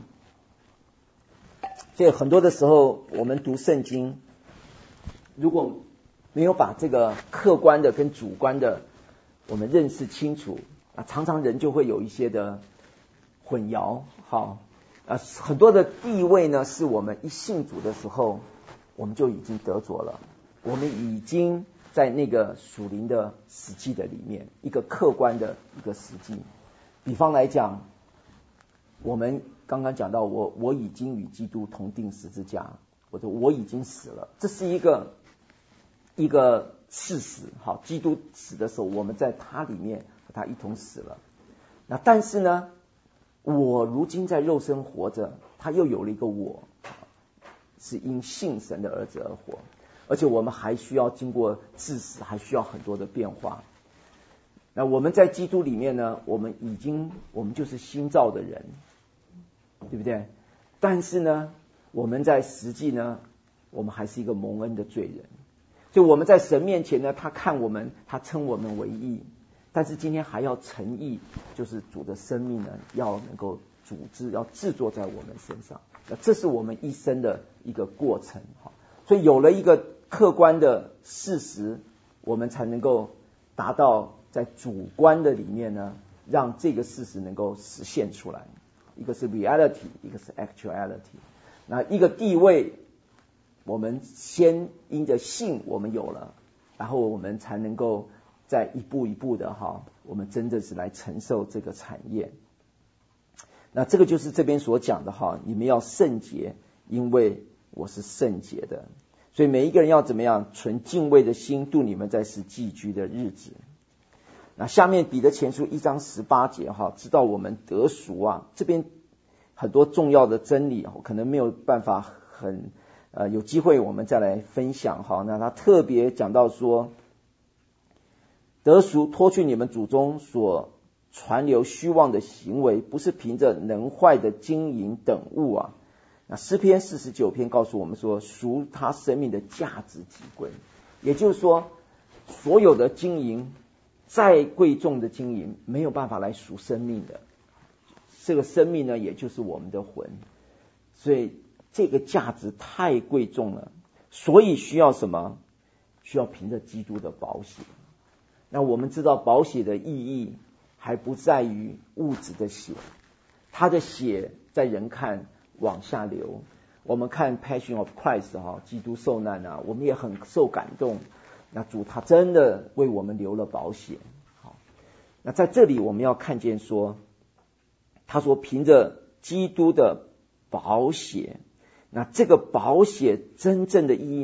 所以很多的时候我们读圣经，如果没有把这个客观的跟主观的我们认识清楚啊，常常人就会有一些的混淆。好啊，很多的地位呢，是我们一信主的时候我们就已经得着了，我们已经在那个属灵的实际的里面，一个客观的一个实际。比方来讲，我们刚刚讲到我我已经与基督同定十字架，或者我已经死了，这是一个一个事实。好，基督死的时候，我们在他里面和他一同死了。那但是呢，我如今在肉身活着，他又有了一个我，是因信神的儿子而活，而且我们还需要经过致死，还需要很多的变化。那我们在基督里面呢，我们已经我们就是新造的人，对不对？但是呢，我们在实际呢，我们还是一个蒙恩的罪人。所以我们在神面前呢，他看我们，他称我们为义。但是今天还要成义，就是主的生命呢，要能够组织，要制作在我们身上。那这是我们一生的一个过程。所以有了一个客观的事实，我们才能够达到在主观的里面呢，让这个事实能够实现出来。一个是 reality， 一个是 actuality。那一个地位，我们先因着信我们有了，然后我们才能够再一步一步的哈，我们真的是来承受这个产业。那这个就是这边所讲的哈，你们要圣洁，因为我是圣洁的。所以每一个人要怎么样存敬畏的心度你们在世寄居的日子。那下面彼得前书一章十八节哈，知道我们得赎啊，这边很多重要的真理可能没有办法很呃有机会我们再来分享哈。那他特别讲到说，得赎脱去你们祖宗所传流虚妄的行为，不是凭着能坏的金银等物啊。那诗篇四十九篇告诉我们说，赎他生命的价值极贵。也就是说，所有的金银，再贵重的金银没有办法来赎生命的。这个生命呢，也就是我们的魂。所以这个价值太贵重了，所以需要什么？需要凭着基督的宝血。那我们知道宝血的意义还不在于物质的血，他的血在人看往下流。我们看 Passion of Christ 哈，基督受难啊，我们也很受感动。那主他真的为我们流了宝血。好，那在这里我们要看见说，他说凭着基督的宝血，那这个宝血真正的意义呢，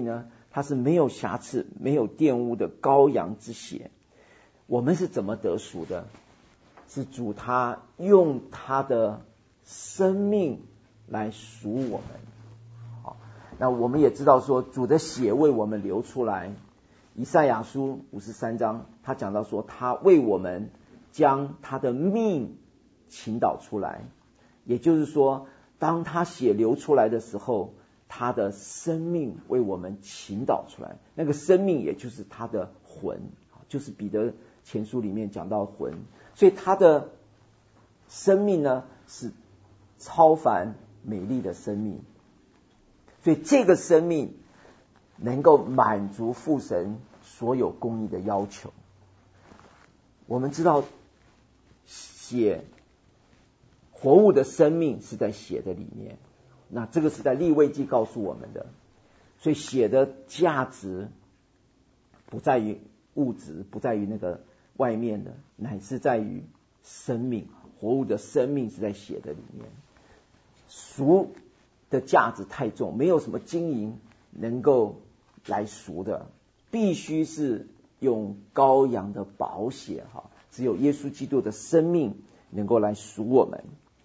它是没有瑕疵没有玷污的羔羊之血。我们是怎么得赎的？是主他用他的生命来赎我们。好，那我们也知道说主的血为我们流出来，以赛亚书五十三章他讲到说他为我们将他的命倾倒出来，也就是说当他血流出来的时候，他的生命为我们倾倒出来，那个生命也就是他的魂，就是彼得前书里面讲到魂，所以他的生命呢是超凡美丽的生命，所以这个生命能够满足父神所有公义的要求。我们知道血活物的生命是在血的里面，那这个是在利未记告诉我们的，所以血的价值不在于物质，不在于那个外面的，乃是在于生命，活物的生命是在血的里面。赎的价值太重，没有什么金银能够来赎的，必须是用羔羊的宝血，只有耶稣基督的生命能够来赎我们。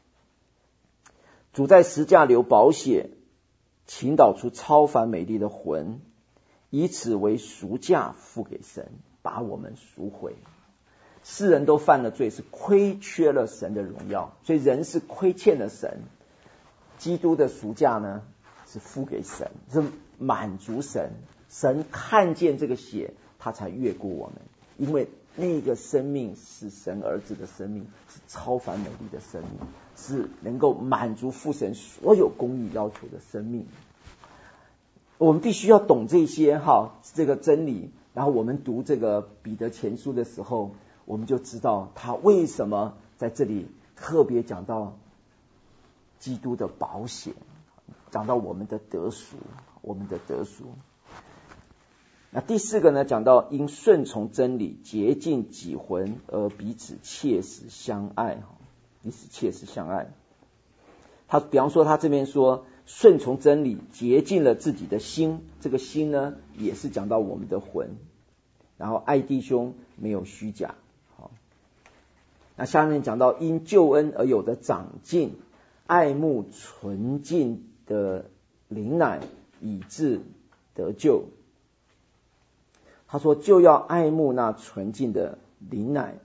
主在十架流宝血，倾倒出超凡美丽的魂，以此为赎价付给神，把我们赎回。世人都犯了罪，是亏缺了神的荣耀，所以人是亏欠了神。基督的赎价呢，是付给神，是满足神。神看见这个血，他才越过我们，因为那个生命是神儿子的生命，是超凡美丽的生命，是能够满足父神所有公义要求的生命。我们必须要懂这些哈，这个真理，然后我们读这个彼得前书的时候，我们就知道他为什么在这里特别讲到基督的宝血，讲到我们的得赎，我们的得赎。那第四个呢，讲到因顺从真理洁净己魂而彼此切实相爱，彼此切实相爱。他比方说他这边说顺从真理洁净了自己的心，这个心呢也是讲到我们的魂，然后爱弟兄没有虚假。好，那下面讲到因救恩而有的长进，爱慕纯净的灵奶以致得救。他说就要爱慕那纯净的灵奶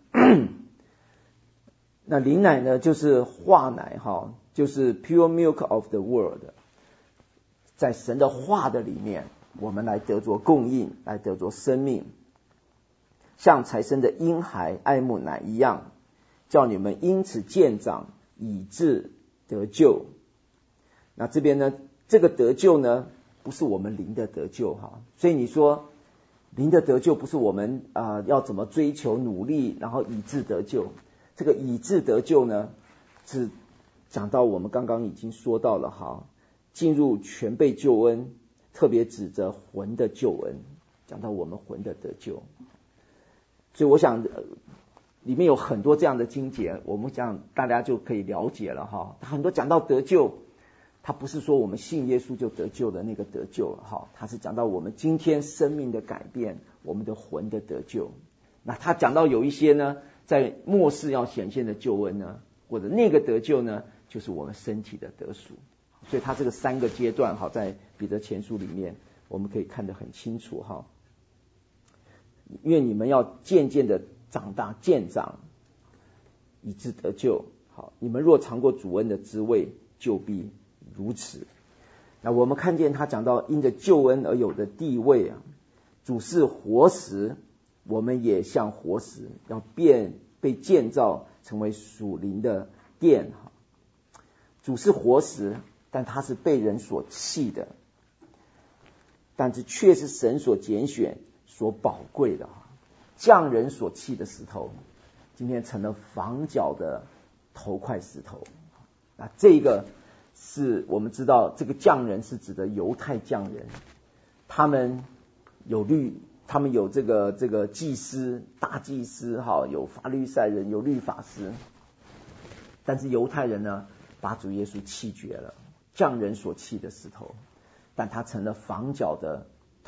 那灵奶呢就是话奶，就是 pure milk of the word， 在神的话的里面我们来得着供应，来得着生命，像才生的婴孩爱慕奶一样，叫你们因此渐长，以致得救。那这边呢，这个得救呢不是我们灵的得救哈，所以你说灵的得救不是我们啊、呃、要怎么追求努力然后以致得救，这个以致得救呢是讲到我们刚刚已经说到了哈，进入全备救恩，特别指着魂的救恩，讲到我们魂的得救。所以我想、呃、里面有很多这样的经节，我们讲大家就可以了解了哈。很多讲到得救，他不是说我们信耶稣就得救的那个得救了哈，他是讲到我们今天生命的改变，我们的魂的得救。那他讲到有一些呢，在末世要显现的救恩呢，或者那个得救呢，就是我们身体的得赎。所以他这个三个阶段哈，在彼得前书里面我们可以看得很清楚哈。因为你们要渐渐的长大渐长，以致得救。好，你们若尝过主恩的滋味，就必如此。那我们看见他讲到因着救恩而有的地位啊，主是活石，我们也像活石，要变被建造成为属灵的殿。主是活石，但他是被人所弃的，但是却是神所拣选所宝贵的，匠人所弃的石头，今天成了房角的头块石头。那这个是我们知道，这个匠人是指的犹太匠人，他们有律，他们有这个这个祭司、大祭司，哈，有法律赛人，有律法师。但是犹太人呢，把主耶稣弃绝了，匠人所弃的石头，但他成了房角的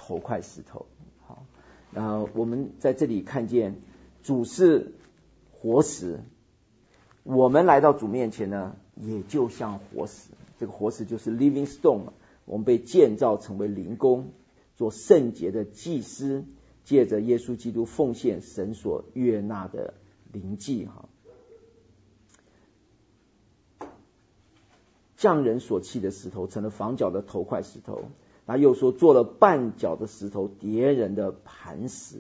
头块石头。好，然后我们在这里看见主是活石，我们来到主面前呢，也就像活石。这个活石就是 living stone， 我们被建造成为灵宫，做圣洁的祭司，借着耶稣基督奉献神所悦纳的灵祭。哈，匠人所弃的石头成了房角的头块石头，他又说做了绊脚的石头，跌人的磐石。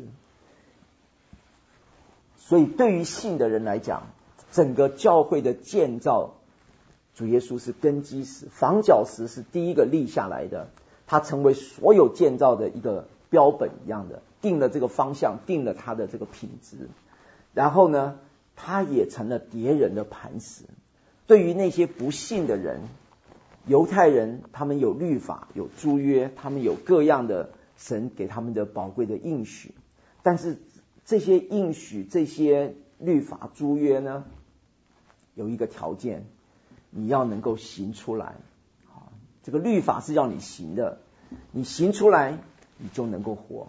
所以对于信的人来讲，整个教会的建造，主耶稣是根基石，房角石是第一个立下来的，它成为所有建造的一个标本一样的，定了这个方向，定了它的这个品质。然后呢，它也成了跌人的磐石。对于那些不信的人，犹太人他们有律法，有诸约，他们有各样的神给他们的宝贵的应许，但是这些应许，这些律法诸约呢，有一个条件，你要能够行出来。这个律法是要你行的，你行出来你就能够活。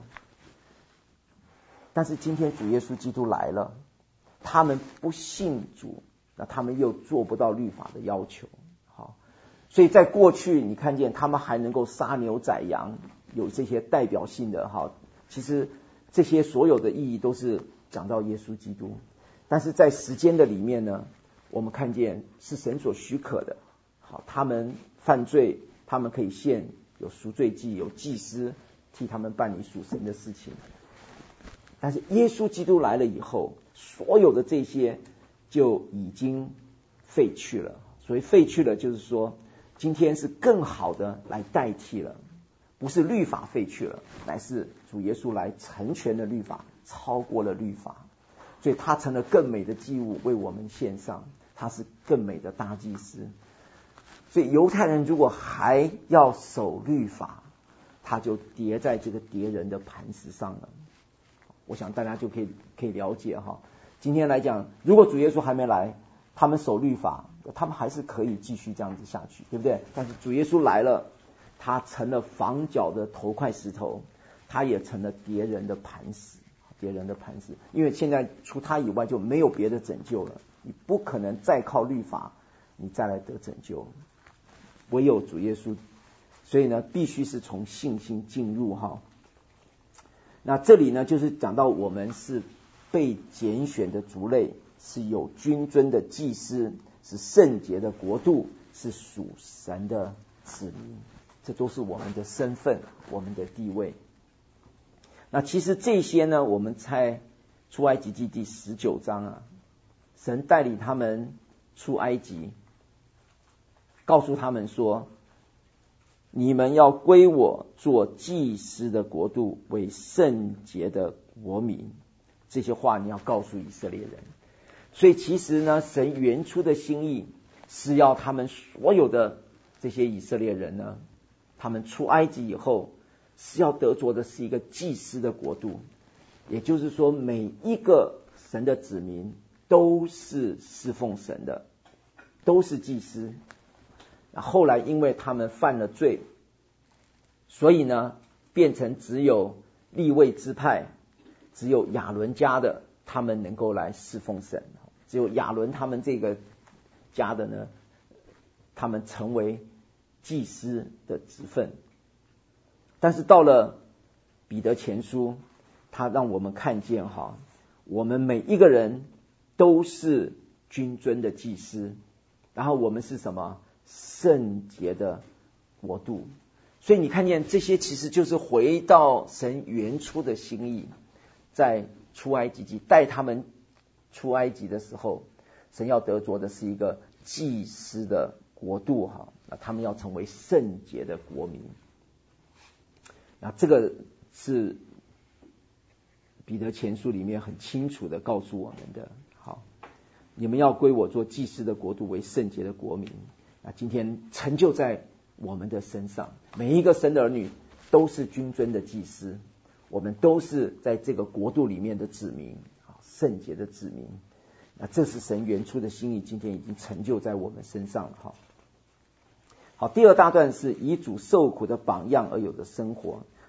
但是今天主耶稣基督来了，他们不信主，那他们又做不到律法的要求。好，所以在过去你看见他们还能够杀牛宰羊，有这些代表性的，好，其实这些所有的意义都是讲到耶稣基督。但是在时间的里面呢，我们看见是神所许可的。好，他们犯罪，他们可以献有赎罪祭，有祭司替他们办理属神的事情。但是耶稣基督来了以后，所有的这些就已经废去了。所以废去了就是说，今天是更好的来代替了，不是律法废去了，乃是主耶稣来成全了律法，超过了律法，所以他成了更美的祭物为我们献上，他是更美的大祭司。所以犹太人如果还要守律法，他就跌在这个跌人的磐石上了。我想大家就可以可以了解哈。今天来讲，如果主耶稣还没来，他们守律法，他们还是可以继续这样子下去，对不对？但是主耶稣来了，他成了房角的头块石头，他也成了跌人的磐石，跌人的磐石。因为现在除他以外就没有别的拯救了，你不可能再靠律法你再来得拯救，唯有主耶稣。所以呢，必须是从信心进入哈。那这里呢，就是讲到我们是被拣选的族类，是有君尊的祭司，是圣洁的国度，是属神的子民，这都是我们的身份，我们的地位。那其实这些呢，我们在出埃及记第十九章啊，神带领他们出埃及，告诉他们说，你们要归我做祭司的国度，为圣洁的国民。这些话你要告诉以色列人。所以其实呢，神原初的心意是要他们所有的这些以色列人呢，他们出埃及以后是要得着的是一个祭司的国度。也就是说，每一个神的子民都是侍奉神的，都是祭司。后来因为他们犯了罪，所以呢变成只有利未支派，只有亚伦家的他们能够来侍奉神，只有亚伦他们这个家的呢，他们成为祭司的职分。但是到了彼得前书，他让我们看见哈，我们每一个人都是君尊的祭司，然后我们是什么？圣洁的国度。所以你看见这些其实就是回到神原初的心意。在出埃及记带他们出埃及的时候，神要得着的是一个祭司的国度哈，那他们要成为圣洁的国民。那这个是彼得前书里面很清楚的告诉我们的。好，你们要归我做祭司的国度，为圣洁的国民。那今天成就在我们的身上，每一个神的儿女都是君尊的祭司，我们都是在这个国度里面的子民，圣洁的子民。那这是神原初的心意，今天已经成就在我们身上了。好，好，第二大段是以主受苦的榜样而有的生活。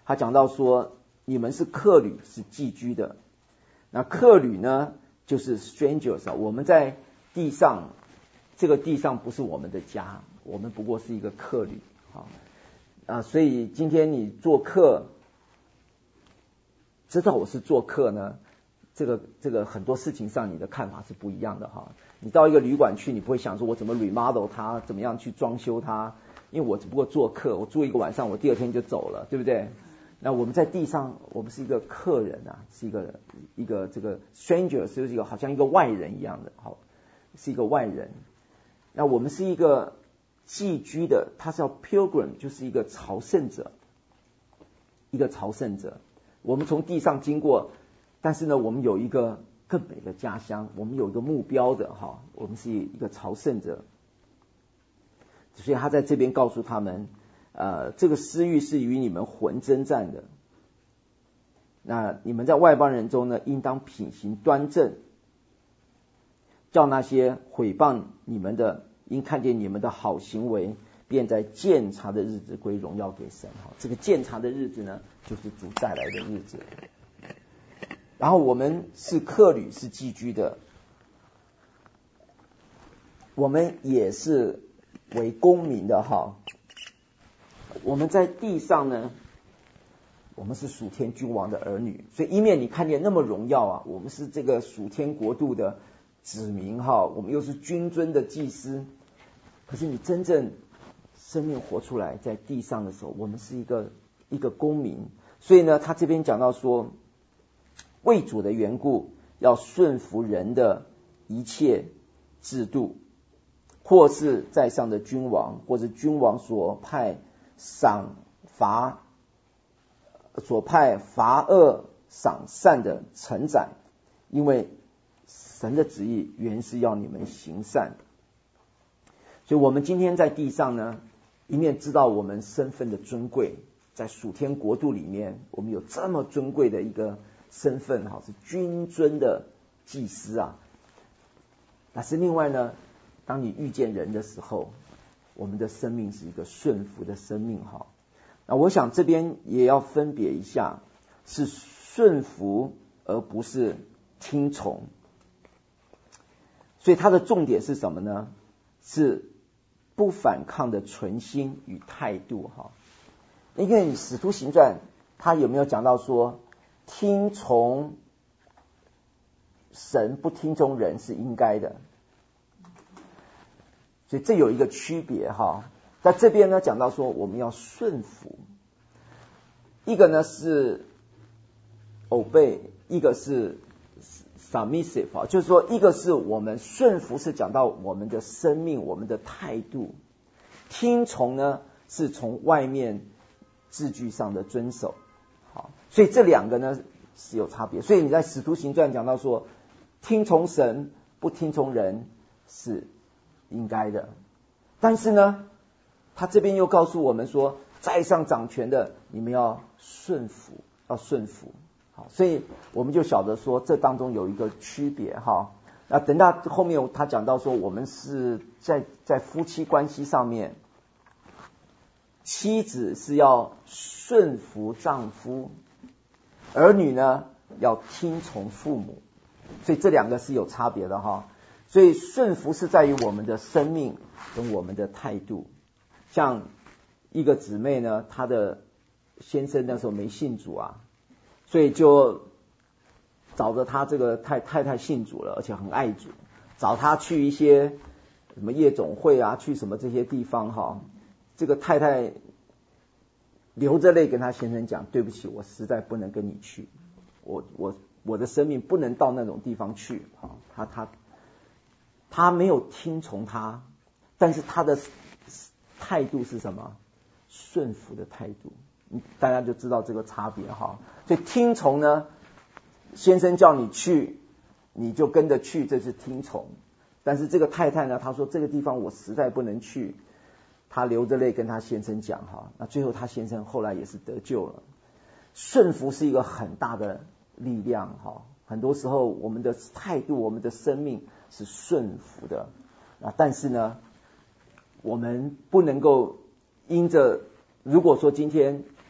他讲到说，你们是客旅，是寄居的。那客旅呢，就是 strangers 啊，我们在地上，这个地上不是我们的家，我们不过是一个客旅啊。啊，所以今天你做客，知道我是做客呢，这个这个很多事情上你的看法是不一样的哈。你到一个旅馆去，你不会想说我怎么 remodel 它，怎么样去装修它，因为我只不过做客，我住一个晚上，我第二天就走了，对不对？那我们在地上，我们是一个客人啊，是一个一个这个 stranger， 是一个好像一个外人一样的，好，是一个外人。那我们是一个寄居的，他是叫 pilgrim， 就是一个朝圣者，一个朝圣者。我们从地上经过，但是呢，我们有一个更美的家乡，我们有一个目标的哈，我们是一个朝圣者。所以他在这边告诉他们，呃，这个私欲是与你们魂征战的。那你们在外邦人中呢，应当品行端正，叫那些毁谤你们的，因看见你们的好行为，便在鉴察的日子归荣耀给神。这个鉴察的日子呢，就是主再来的日子。然后我们是客旅，是寄居的，我们也是为公民的哈。我们在地上呢，我们是属天君王的儿女，所以一面你看见那么荣耀啊，我们是这个属天国度的子民哈，我们又是君尊的祭司。可是你真正生命活出来在地上的时候，我们是一个一个公民。所以呢，他这边讲到说，为主的缘故，要顺服人的一切制度，或是在上的君王，或是君王所派赏罚所派罚恶赏善的承载，因为神的旨意原是要你们行善。所以我们今天在地上呢，一面知道我们身份的尊贵，在属天国度里面，我们有这么尊贵的一个身份哈，是君尊的祭司啊。但是另外呢，当你遇见人的时候，我们的生命是一个顺服的生命哈。那我想这边也要分别一下，是顺服而不是听从。所以它的重点是什么呢？是不反抗的存心与态度哈。因为使徒行传他有没有讲到说，听从神不听从人是应该的，所以这有一个区别哈。在这边呢讲到说我们要顺服，一个呢是 obey， 一个是 submissive， 就是说一个是我们顺服是讲到我们的生命我们的态度，听从呢是从外面字句上的遵守。好，所以这两个呢是有差别。所以你在使徒行传讲到说，听从神不听从人是应该的，但是呢他这边又告诉我们说，在上掌权的你们要顺服，要顺服。好，所以我们就晓得说这当中有一个区别哈。那等到后面他讲到说，我们是在在夫妻关系上面，妻子是要顺服丈夫，儿女呢要听从父母，所以这两个是有差别的哈。所以顺服是在于我们的生命跟我们的态度。像一个姊妹呢，她的先生那时候没信主啊，所以就找着她这个太太太信主了，而且很爱主，找她去一些什么夜总会啊，去什么这些地方哈。这个太太流着泪跟她先生讲，对不起，我实在不能跟你去，我我我的生命不能到那种地方去。好，她她她没有听从他，但是她的态度是什么？顺服的态度。大家就知道这个差别哈。所以听从呢，先生叫你去你就跟着去，这是听从。但是这个太太呢，她说这个地方我实在不能去，她流着泪跟她先生讲哈。那最后她先生后来也是得救了。顺服是一个很大的力量哈。很多时候我们的态度我们的生命是顺服的啊，但是呢我们不能够因着，如果说今天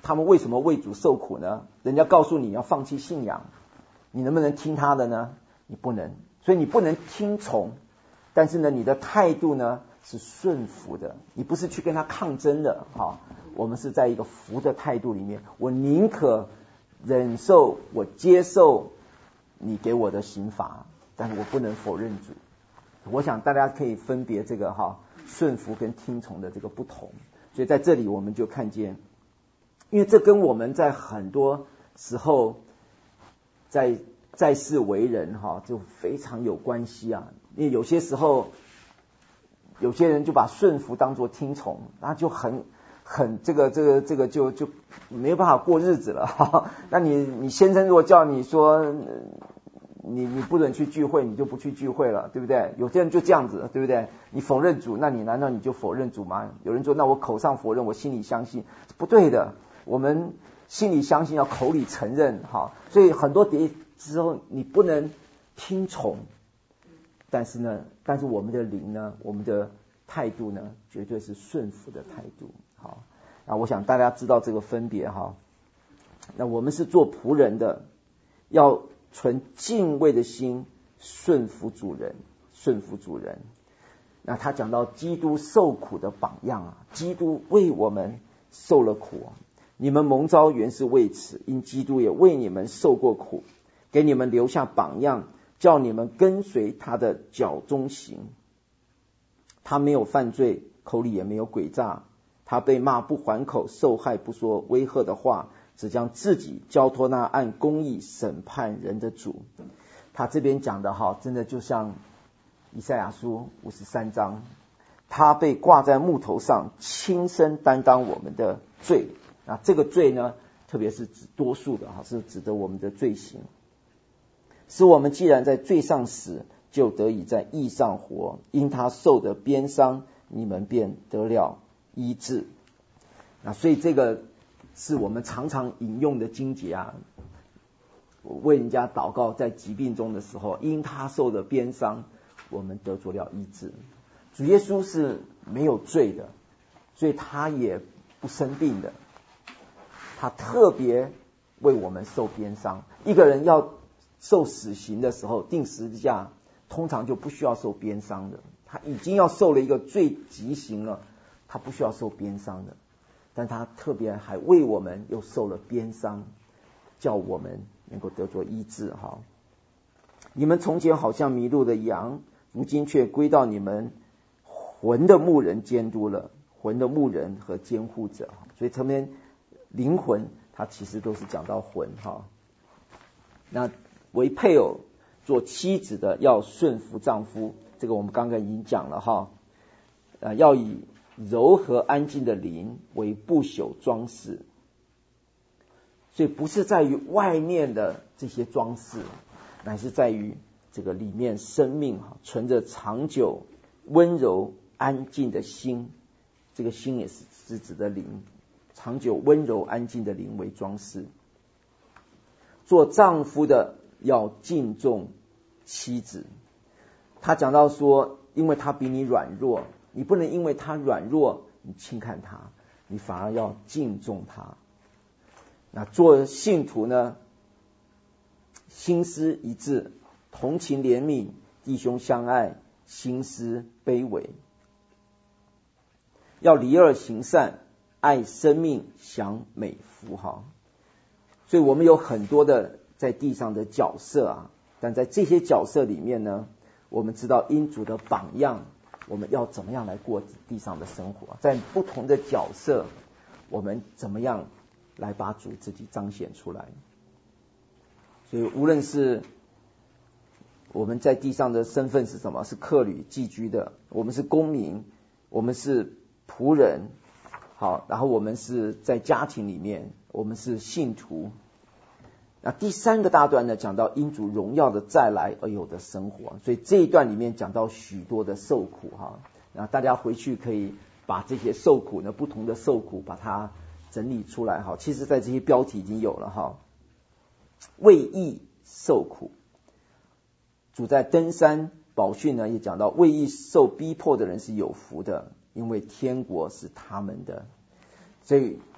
他们为什么为主受苦呢？人家告诉你要放弃信仰，你能不能听他的呢？你不能，所以你不能听从，但是呢，你的态度呢是顺服的，你不是去跟他抗争的。好，我们是在一个服的态度里面，我宁可忍受，我接受你给我的刑罚，但是我不能否认主。我想大家可以分别这个哈顺服跟听从的这个不同。所以在这里我们就看见，因为这跟我们在很多时候在在世为人哈就非常有关系啊。因为有些时候有些人就把顺服当作听从，那就很很这个这个这个就就没有办法过日子了哈。那你你先生如果叫你说你你不准去聚会，你就不去聚会了，对不对？有些人就这样子，对不对？你否认主，那你难道你就否认主吗？有人说，那我口上否认，我心里相信，不对的。我们心里相信，要口里承认，哈。所以很多点之后，你不能听从，但是呢，但是我们的灵呢，我们的态度呢，绝对是顺服的态度，好。那我想大家知道这个分别哈。那我们是做仆人的，要存敬畏的心顺服主人，顺服主人。那他讲到基督受苦的榜样啊，基督为我们受了苦啊，你们蒙召原是为此，因基督也为你们受过苦，给你们留下榜样，叫你们跟随他的脚中行。他没有犯罪，口里也没有诡诈，他被骂不还口，受害不说威吓的话，只将自己交托那按公义审判人的主。他这边讲的哈，真的就像以赛亚书五十三章，他被挂在木头上，亲身担当我们的罪。那这个罪呢，特别是指多数的哈，是指的我们的罪行，使我们既然在罪上死，就得以在义上活。因他受的鞭伤，你们便得了医治。那所以这个是我们常常引用的经节啊，为人家祷告，在疾病中的时候，因他受的鞭伤，我们得着了医治。主耶稣是没有罪的，所以他也不生病的，他特别为我们受鞭伤。一个人要受死刑的时候，定十字架，通常就不需要受鞭伤的，他已经要受了一个最极刑了，他不需要受鞭伤的，但他特别还为我们又受了鞭伤，叫我们能够得着医治。哈，你们从前好像迷路的羊，如今却归到你们魂的牧人监督了，魂的牧人和监护者。所以这边灵魂它其实都是讲到魂哈。那为配偶做妻子的要顺服丈夫，这个我们刚刚已经讲了哈。呃，要以柔和安静的灵为不朽装饰。所以不是在于外面的这些装饰，乃是在于这个里面生命存着长久温柔安静的心，这个心也是是指的灵，长久温柔安静的灵为装饰。做丈夫的要敬重妻子，他讲到说，因为他比你软弱，你不能因为他软弱你轻看他，你反而要敬重他。那做信徒呢，心思一致，同情怜悯，弟兄相爱，心思卑微，要离恶行善，爱生命，享美福哈。所以我们有很多的在地上的角色啊，但在这些角色里面呢，我们知道因主的榜样，我们要怎么样来过地上的生活，在不同的角色我们怎么样来把主自己彰显出来。所以无论是我们在地上的身份是什么，是客旅寄居的，我们是公民，我们是仆人，好，然后我们是在家庭里面，我们是信徒。那第三个大段呢，讲到因主荣耀的再来而有的生活，所以这一段里面讲到许多的受苦哈。那大家回去可以把这些受苦呢，不同的受苦把它整理出来哈。其实在这些标题已经有了哈。为义受苦，主在登山宝训呢也讲到，为义受逼迫的人是有福的，因为天国是他们的。所以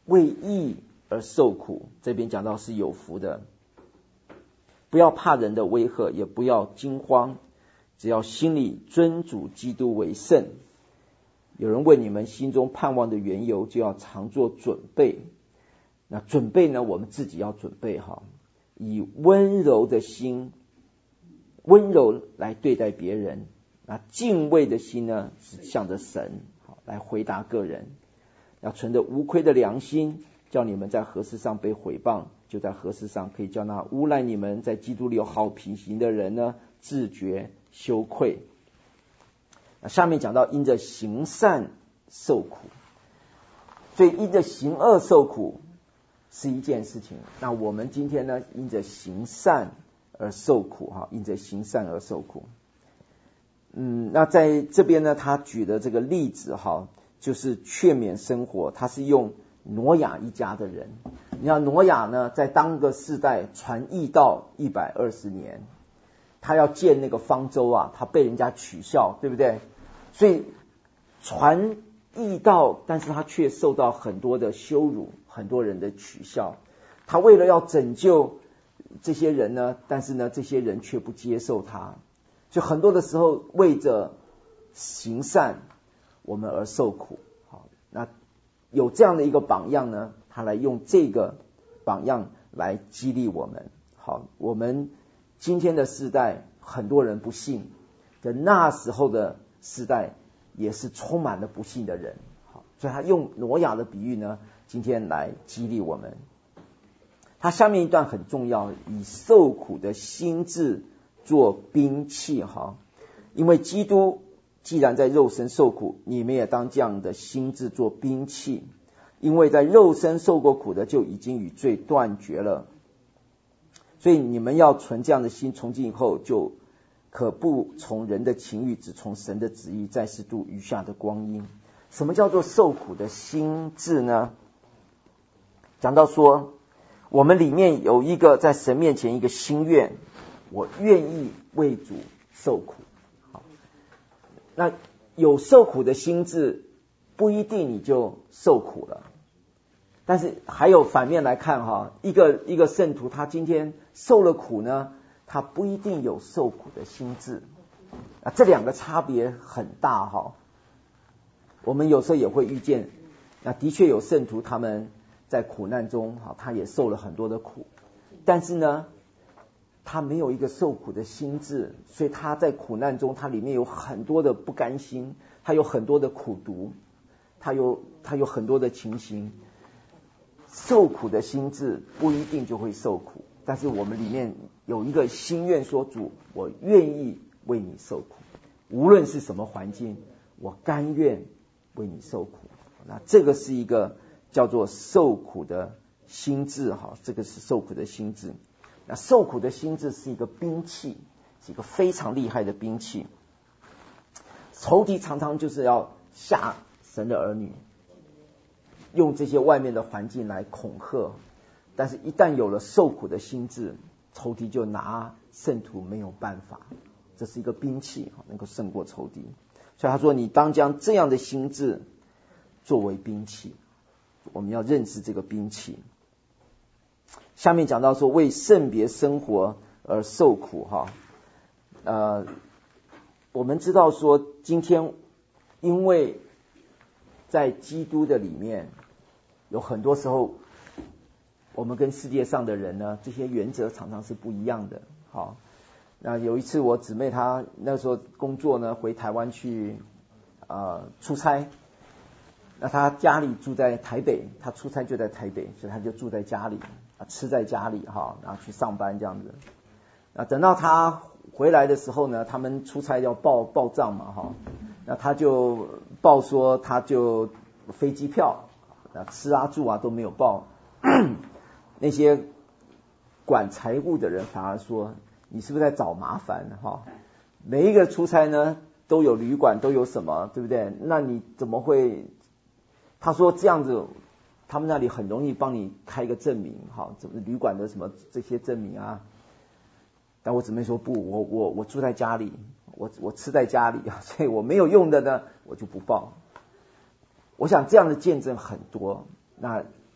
为义而受苦，这边讲到是有福的。不要怕人的威吓，也不要惊慌，只要心里尊主基督为圣。有人问你们心中盼望的缘由，就要常做准备。那准备呢，我们自己要准备哈，以温柔的心，温柔来对待别人。那敬畏的心呢，是向着神好来回答个人。要存着无愧的良心，叫你们在何事上被毁谤，就在何事上可以叫那诬赖你们在基督里有好品行的人呢，自觉羞愧。那下面讲到因着行善受苦，所以因着行恶受苦是一件事情。那我们今天呢，因着行善而受苦哈，因着行善而受苦。嗯，那在这边呢，他举的这个例子哈，就是劝勉生活，他是用挪亚一家的人。你看挪亚呢，在当个世代传义道一百二十年，他要建那个方舟啊，他被人家取笑，对不对？所以传义道，但是他却受到很多的羞辱，很多人的取笑。他为了要拯救这些人呢，但是呢，这些人却不接受他。就很多的时候，为着行善，我们而受苦。好，那有这样的一个榜样呢，他来用这个榜样来激励我们。好，我们今天的世代，很多人不信，可那时候的世代也是充满了不信的人。好，所以他用挪亚的比喻呢，今天来激励我们。他下面一段很重要，以受苦的心志做兵器哈，因为基督既然在肉身受苦，你们也当这样的心志做兵器，因为在肉身受过苦的，就已经与罪断绝了。所以你们要存这样的心，从今以后就可不从人的情欲，只从神的旨意，再是度余下的光阴。什么叫做受苦的心志呢？讲到说，我们里面有一个在神面前一个心愿，我愿意为主受苦。好，那有受苦的心志，不一定你就受苦了。但是还有反面来看哈，一个一个圣徒，他今天受了苦呢，他不一定有受苦的心志啊，这两个差别很大哈。我们有时候也会遇见，那的确有圣徒他们在苦难中哈，他也受了很多的苦，但是呢，他没有一个受苦的心志，所以他在苦难中，他里面有很多的不甘心，他有很多的苦毒，他有他有很多的情形。受苦的心志不一定就会受苦，但是我们里面有一个心愿说，主，我愿意为你受苦，无论是什么环境，我甘愿为你受苦。那这个是一个叫做受苦的心志哈，这个是受苦的心志。那受苦的心志是一个兵器，是一个非常厉害的兵器。仇敌常常就是要吓神的儿女，用这些外面的环境来恐吓，但是一旦有了受苦的心志，仇敌就拿圣徒没有办法。这是一个兵器，能够胜过仇敌。所以他说，你当将这样的心志作为兵器，我们要认识这个兵器。下面讲到说，为圣别生活而受苦哈，呃，我们知道说，今天因为在基督的里面，有很多时候我们跟世界上的人呢，这些原则常常是不一样的。好，那有一次我姊妹她那时候工作呢，回台湾去呃出差，那她家里住在台北，她出差就在台北，所以她就住在家里啊，吃在家里哈，然后去上班这样子。那等到她回来的时候呢，他们出差要报报账嘛哈，那她就报说她就飞机票。吃啊住啊都没有报，那些管财务的人反而说，你是不是在找麻烦哈？每一个出差呢都有旅馆，都有什么，对不对？那你怎么会？他说这样子，他们那里很容易帮你开个证明，哈，怎么旅馆的什么这些证明啊？但我姊妹说不，我我我住在家里，我我吃在家里，所以我没有用的呢，我就不报。我想这样的见证很多，那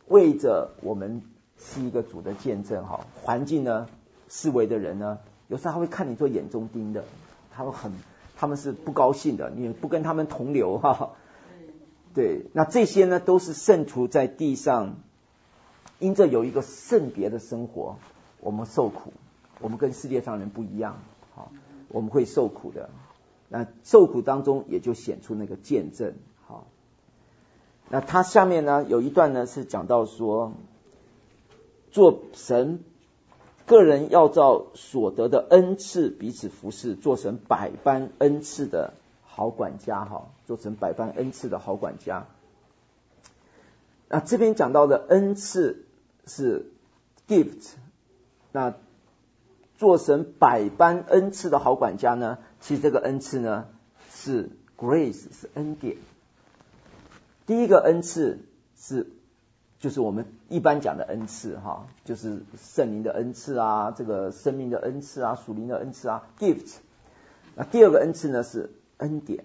为着我们是一个主的见证哈，环境呢，四围的人呢，有时候他会看你做眼中钉的，他会很，他们是不高兴的，你不跟他们同流哈。对，那这些呢，都是圣徒在地上，因着有一个圣别的生活，我们受苦，我们跟世界上人不一样，好，我们会受苦的。那受苦当中也就显出那个见证，好。那他下面呢有一段呢是讲到说，做神个人要照所得的恩赐彼此服侍，做神百般恩赐的好管家哈，做成百般恩赐的好管家。那这边讲到的恩赐是 gift， 那做成百般恩赐的好管家呢，其实这个恩赐呢是 grace， 是恩典。第一个恩赐是就是我们一般讲的恩赐哈，就是圣灵的恩赐啊，这个生命的恩赐啊，属灵的恩赐啊 gift。 那第二个恩赐呢是恩典。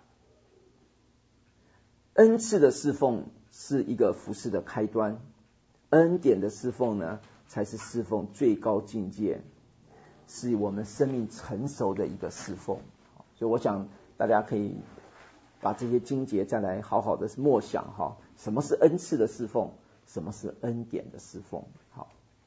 恩赐的侍奉是一个服事的开端，恩典的侍奉呢才是侍奉最高境界，是我们生命成熟的一个侍奉。所以我想大家可以把这些经节再来好好的默想哈，什么是恩赐的侍奉，什么是恩典的侍奉。好，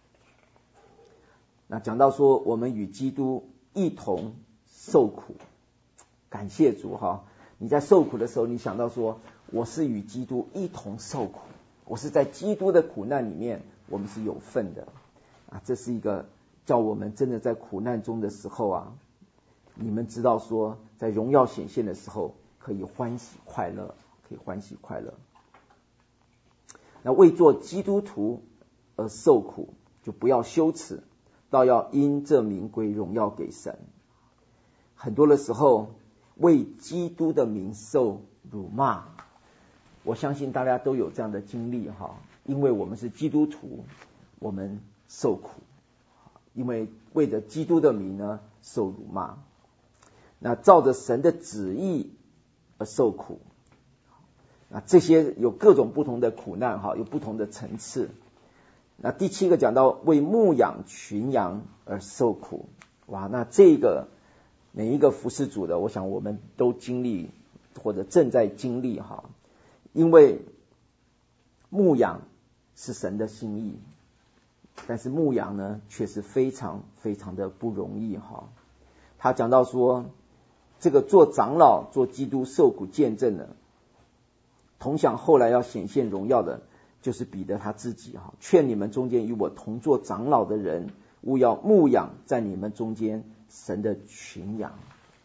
那讲到说我们与基督一同受苦，感谢主哈！你在受苦的时候，你想到说我是与基督一同受苦，我是在基督的苦难里面，我们是有份的啊！这是一个叫我们真的在苦难中的时候啊，你们知道说在荣耀显现的时候可以欢喜快乐，可以欢喜快乐。那为做基督徒而受苦，就不要羞耻，倒要因这名归荣耀给神。很多的时候为基督的名受辱骂，我相信大家都有这样的经历哈，因为我们是基督徒，我们受苦，因为为着基督的名呢受辱骂。那照着神的旨意而受苦，那这些有各种不同的苦难哈，有不同的层次。那第七个讲到为牧养群羊而受苦，哇，那这个每一个服事主的，我想我们都经历或者正在经历哈，因为牧养是神的心意，但是牧养呢却是非常非常的不容易哈。他讲到说，这个做长老做基督受苦见证的，同享后来要显现荣耀的，就是彼得他自己哈。劝你们中间与我同做长老的人，务要牧养在你们中间神的群羊。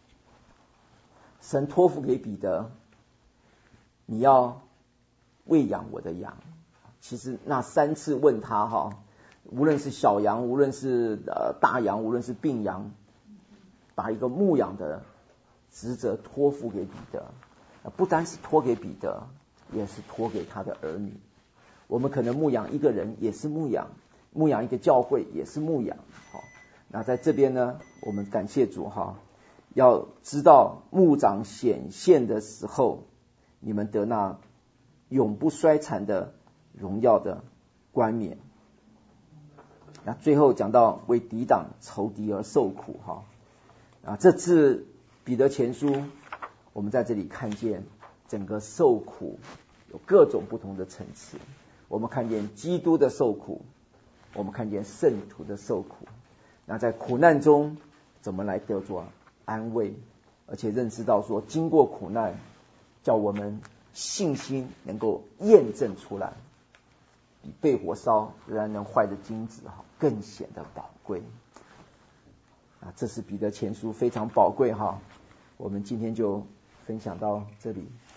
神托付给彼得，你要喂养我的羊。其实那三次问他哈，无论是小羊，无论是呃大羊，无论是病羊，把一个牧养的职责托付给彼得，不单是托给彼得，也是托给他的儿女。我们可能牧养一个人也是牧养，牧养一个教会也是牧养。好，那在这边呢，我们感谢主哈，要知道牧长显现的时候，你们得那永不衰残的荣耀的冠冕。那最后讲到为抵挡仇敌而受苦哈，啊，这次彼得前书，我们在这里看见整个受苦有各种不同的层次。我们看见基督的受苦，我们看见圣徒的受苦。那在苦难中怎么来得着安慰，而且认识到说经过苦难，叫我们信心能够验证出来，比被火烧仍然能坏的金子更显得宝贵。啊，这是彼得前书非常宝贵哈。我们今天就分享到这里。